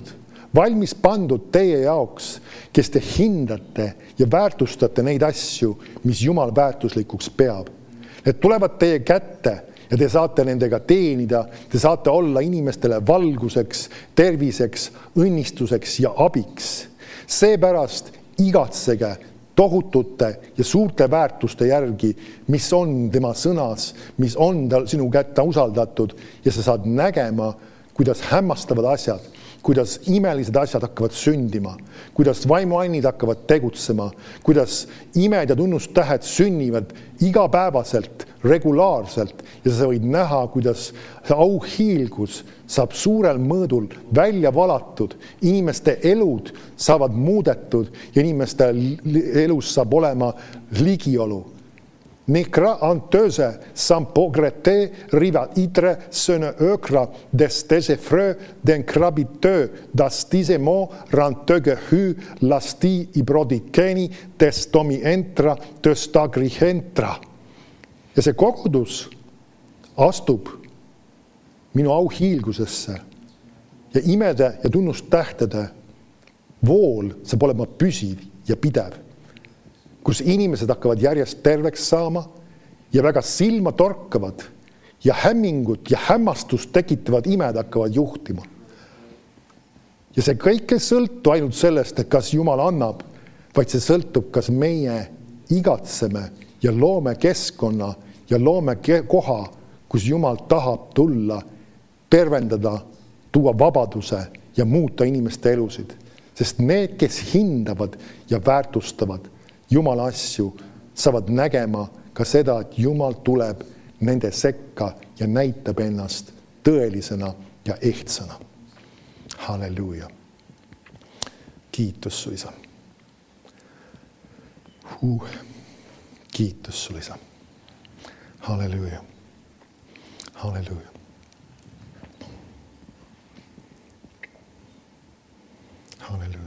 pandud teie jaoks, kes te hindate ja väärtustate neid asju, mis Jumal väärtuslikuks peab. Need tulevad teie kätte ja te saate nendega teenida, te saate olla inimestele valguseks, terviseks, õnnistuseks ja abiks. Seepärast igatsege tohutute ja suurte väärtuste järgi, mis on tema sõnas, mis on tal sinu kätte usaldatud ja sa saad nägema, kuidas hämmastavad asjad, kuidas imelised asjad hakkavad sündima, kuidas vaimuannid hakkavad tegutsema, kuidas imed ja tunnustähed sünnivad igapäevaselt, regulaarselt ja sa võid näha, kuidas see auhiilgus saab suurel mõõdul välja valatud, inimeste elud saavad muudetud ja inimeste elus saab olema ligiolu. Nekra antöse sampogrete riva itre söne ökra des tese frö den krabitö das tise mo rantöge hy lasti ibrodikeni des tomi entra töstagrihentra. Ja see kogudus astub minu auhiilgusesse ja imede ja tunnustähtede vool saab olema püsiv ja pidev, kus inimesed hakkavad järjest terveks saama ja väga silma torkavad ja hämmingut ja hämmastust tekitavad imed hakkavad juhtima. Ja see kõik ei sõltu ainult sellest, et kas Jumal annab, vaid see sõltub, kas meie igatseme ja loome keskkonna ja loome koha, kus Jumal tahab tulla, tervendada, tuua vabaduse ja muuta inimeste elusid. Sest need, kes hindavad ja väärtustavad Jumala asju, saavad nägema ka seda, et Jumal tuleb nende sekka ja näitab ennast tõelisena ja ehtsana. Halleluuja. Kiitus su Isa. Kiitus su Isa. Halleluuja. Halleluuja. Halleluuja.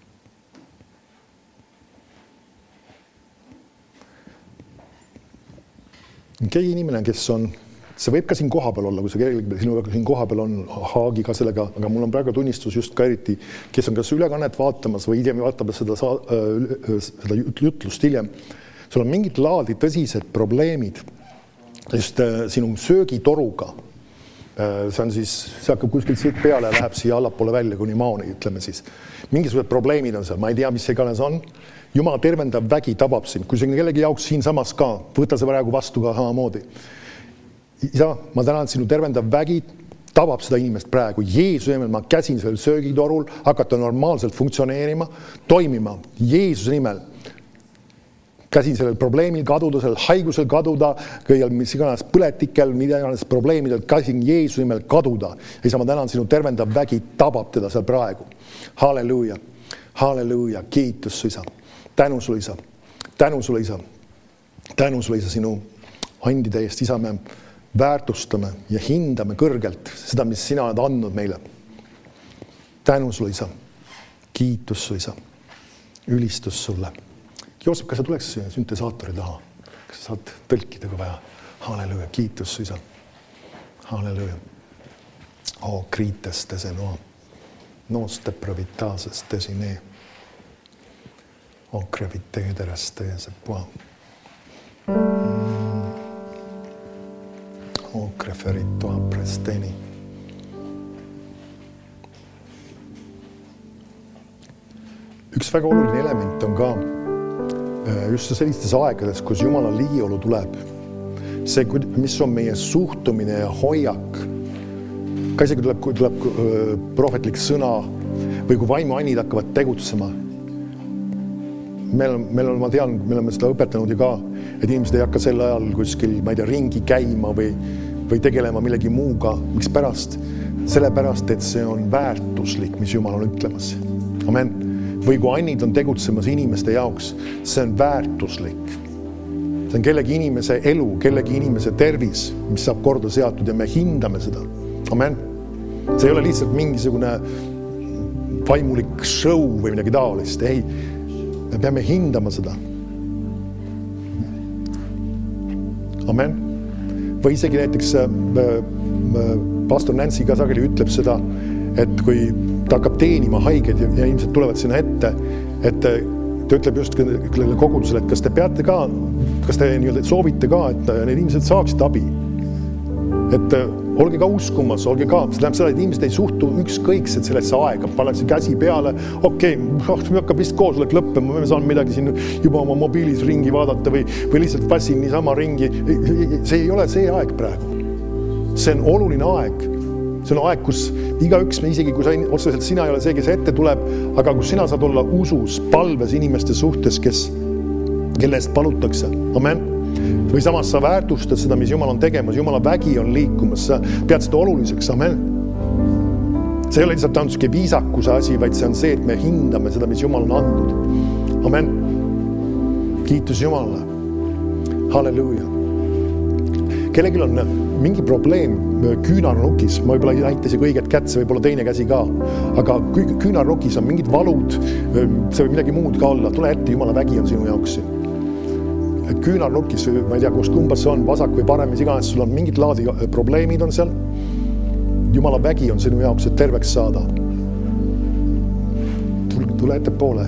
Keegi inimene, kes on, see võib ka siin koha peal olla, kui see kellelgi sinuga siin koha peal on haagi ka sellega, aga mul on praegu tunnistus just ka eriti, kes on kas ülekannet vaatamas või hiljem vaatamas seda jutlust hiljem. Sul on mingid laadi tõsised probleemid just sinu söögitoruga. See on siis, see hakkab kuskilt siit peale ja läheb siia allapoole välja kuni maani, ütleme siis. Mingisugused probleemid on seal, ma ei tea, mis see iganes on. Jumala tervendav vägi tabab sind. Kui see on kellegi jaoks siin samas ka, võta see praegu vastu ka samamoodi. Isa, ma tänan sinu tervendav vägi, tabab seda inimest praegu. Jeesuse nimel ma käsin sellel söögitorul, hakata normaalselt funktsioneerima, toimima. Jeesuse nimel käsin sellel probleemil kaduda, sellel haigusel kaduda, kõigel mis iganes põletikel, mida iganes probleemidel, käsin Jeesuse nimel kaduda. Isa, ma tänan sinu tervendav vägi, tabab teda seal praegu. Halleluuja, halleluuja, kiitus su Isa. Tänu sulle, Isa. Tänu sulle, Isa. Tänu sulle, Isa, sinu andide eest, Isa, me väärtustame ja hindame kõrgelt seda, mis sina oled andnud meile. Tänu sulle, Isa. Kiitus su Isa. Ülistus sulle. Joosep, kas sa tuleks süntesaatori taha? Kas sa saad tõlkida ka vaja? Halleluuja, kiitus su Isa. Halleluuja. O kriites te se no. Noste pravitases te sine. O crevitederas te se può. O creferito a presteni. Üks väga oluline element on ka just sellistes aegades, kus Jumala ligiolu tuleb. See, mis on meie suhtumine ja hoiak. Ka isegi tuleb prohvetlik sõna või kui vaimuannid hakkavad tegutsema. Ma tean, me oleme seda õpetanud ju ka, et inimesed ei hakka sel ajal kuskil, ma ei tea, ringi käima või tegelema millegi muuga. Miks pärast? Sellepärast, et see on väärtuslik, mis Jumal on ütlemas. Amen. Või kui annid on tegutsemas inimeste jaoks, see on väärtuslik. See on kellegi inimese elu, kellegi inimese tervis, mis saab korda seatud ja me hindame seda. Amen. See ei ole lihtsalt mingisugune vaimulik show või midagi taolist. Ei, me peame hindama seda. Amen. Või isegi näiteks pastor Nancy ka sageli ütleb seda, et kui ta hakkab teenima haiged ja inimesed tulevad sinna ette, et ta ütleb just kogudusele, et kas te peate ka, kas te soovite ka, et need inimesed saaksid abi. Et olge ka uskumas, olge ka, see tähendab seda, et inimesed ei suhtu ükskõikselt sellesse aega, pannakse käsi peale, okei, me hakkab vist koosolek lõppema, me saan midagi siin juba oma mobiilis ringi vaadata või lihtsalt passin niisama ringi. See ei ole see aeg praegu. See on oluline aeg. See on aeg, kus igaüks, isegi kui otseselt sina ei ole see, kes ette tuleb, aga kus sina saad olla usus, palves inimeste suhtes, kelle eest palutakse. Amen. Või samas sa väärtustad seda, mis Jumal on tegemas. Jumala vägi on liikumas. Sa pead seda oluliseks. Amen. See ei ole lihtsalt ainult viisakuse asi, vaid see on see, et me hindame seda, mis Jumal on andnud. Amen. Kiitus Jumalale. Halleluuja. Kellelgi on mingi probleem küünarnukis, ma võib-olla ei näita isegi õiget kätt, see võib olla teine käsi ka, aga küünarnukis on mingid valud, see võib midagi muud ka olla, tule ette, Jumala vägi on sinu jaoks siin. Küünarnukis, ma ei tea, kumbas see on, vasak või parem, mis iganes, sul on mingid laadi probleemid on seal, Jumala vägi on sinu jaoks, et terveks saada. Tule ette poole.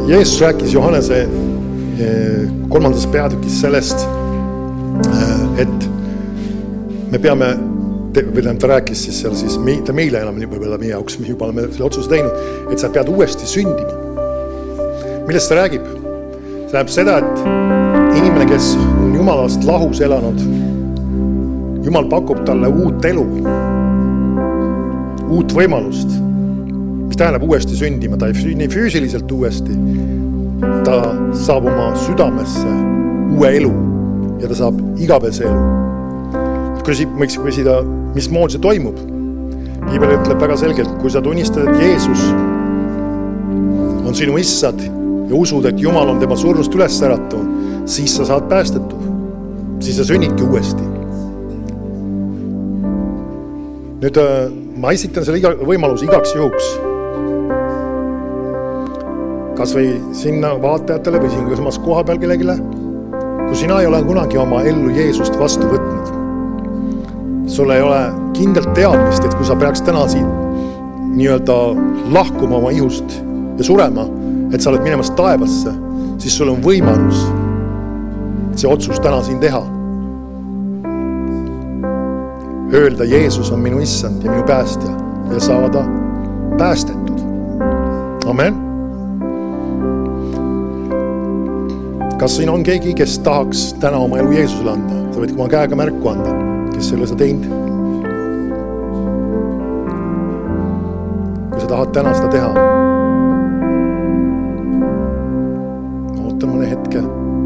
Jeesus rääkis Johannese 3. peatükis sellest, et me peame, ta rääkis siis seal siis meile enam võib-olla meie jaoks, me juba oleme selle otsuse teinud, et sa pead uuesti sündima. Millest ta räägib? See läheb seda, et inimene, kes on Jumalast lahus elanud, Jumal pakub talle uut elu, uut võimalust, mis tähendab uuesti sündima. Ta ei sünni füüsiliselt uuesti, ta saab oma südamesse uue elu ja ta saab igavese elu. Võiks küsida, mismoodi see toimub? Piibel ütleb väga selgelt, kui sa tunnistad, et Jeesus on sinu issand ja usud, et Jumal on tema surnust üles äratunud, siis sa saad päästetud. Siis sa sünnidki uuesti. Nüüd ma esitan selle võimaluse igaks juhuks. Kas või sinna vaatajatele või siin samas koha peal kellegile, kui sina ei ole kunagi oma ellu Jeesust vastu võtnud. Sul ei ole kindlalt teadmist, et kui sa peaks täna siin nii-öelda lahkuma oma ihust ja surema, et sa oled minemas taevasse, siis sul on võimalus see otsus täna siin teha. Öelda, Jeesus on minu issand ja minu päästja ja saada päästetud. Amen. Kas siin on keegi, kes tahaks täna oma elu Jeesusele anda? Sa võid oma käega märku anda, kes ei ole seda teinud. Kui sa tahad täna seda teha, ootan mõne hetke.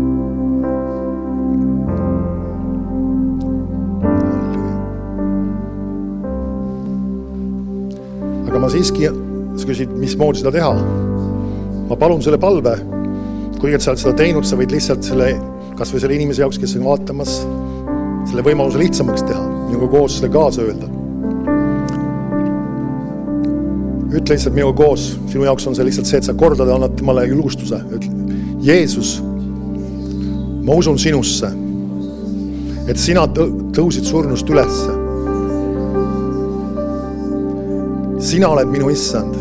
Aga ma siiski küsid, mismoodi seda teha. Ma palun selle palve, kui sa oled seda teinud, sa võid lihtsalt kas või selle inimese jaoks, kes on vaatamas, selle võimaluse lihtsamaks teha, minuga koos selle kaasa öelda. Ütle lihtsalt minuga koos, sinu jaoks on see lihtsalt see, et sa kordad ja annad temale julgustuse. Jeesus, ma usun sinusse, et sina tõusid surnust ülesse. Sina oled minu issand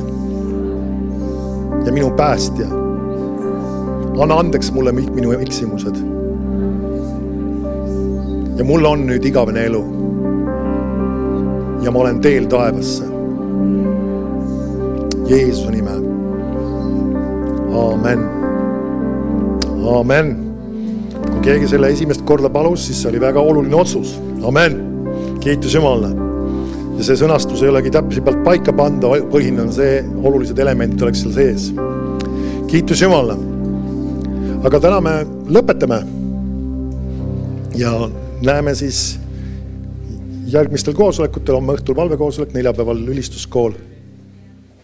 ja minu päästja. Anna andeks mulle minu eksimused. Ja mul on nüüd igavene elu. Ja ma olen teel taevasse. Jeesuse nimel. Aamen. Aamen. Kui keegi selle esimest korda palus, siis see oli väga oluline otsus. Amen. Kiitus Jumalale. Ja see sõnastus ei olegi täpselt paika panda, põhine on see, olulised elemendid oleks seal sees. Kiitus Jumalale. Aga täna me lõpetame ja näeme siis järgmistel koosolekutel, homme õhtul valvekoosolek, neljapäeval ülistuskool.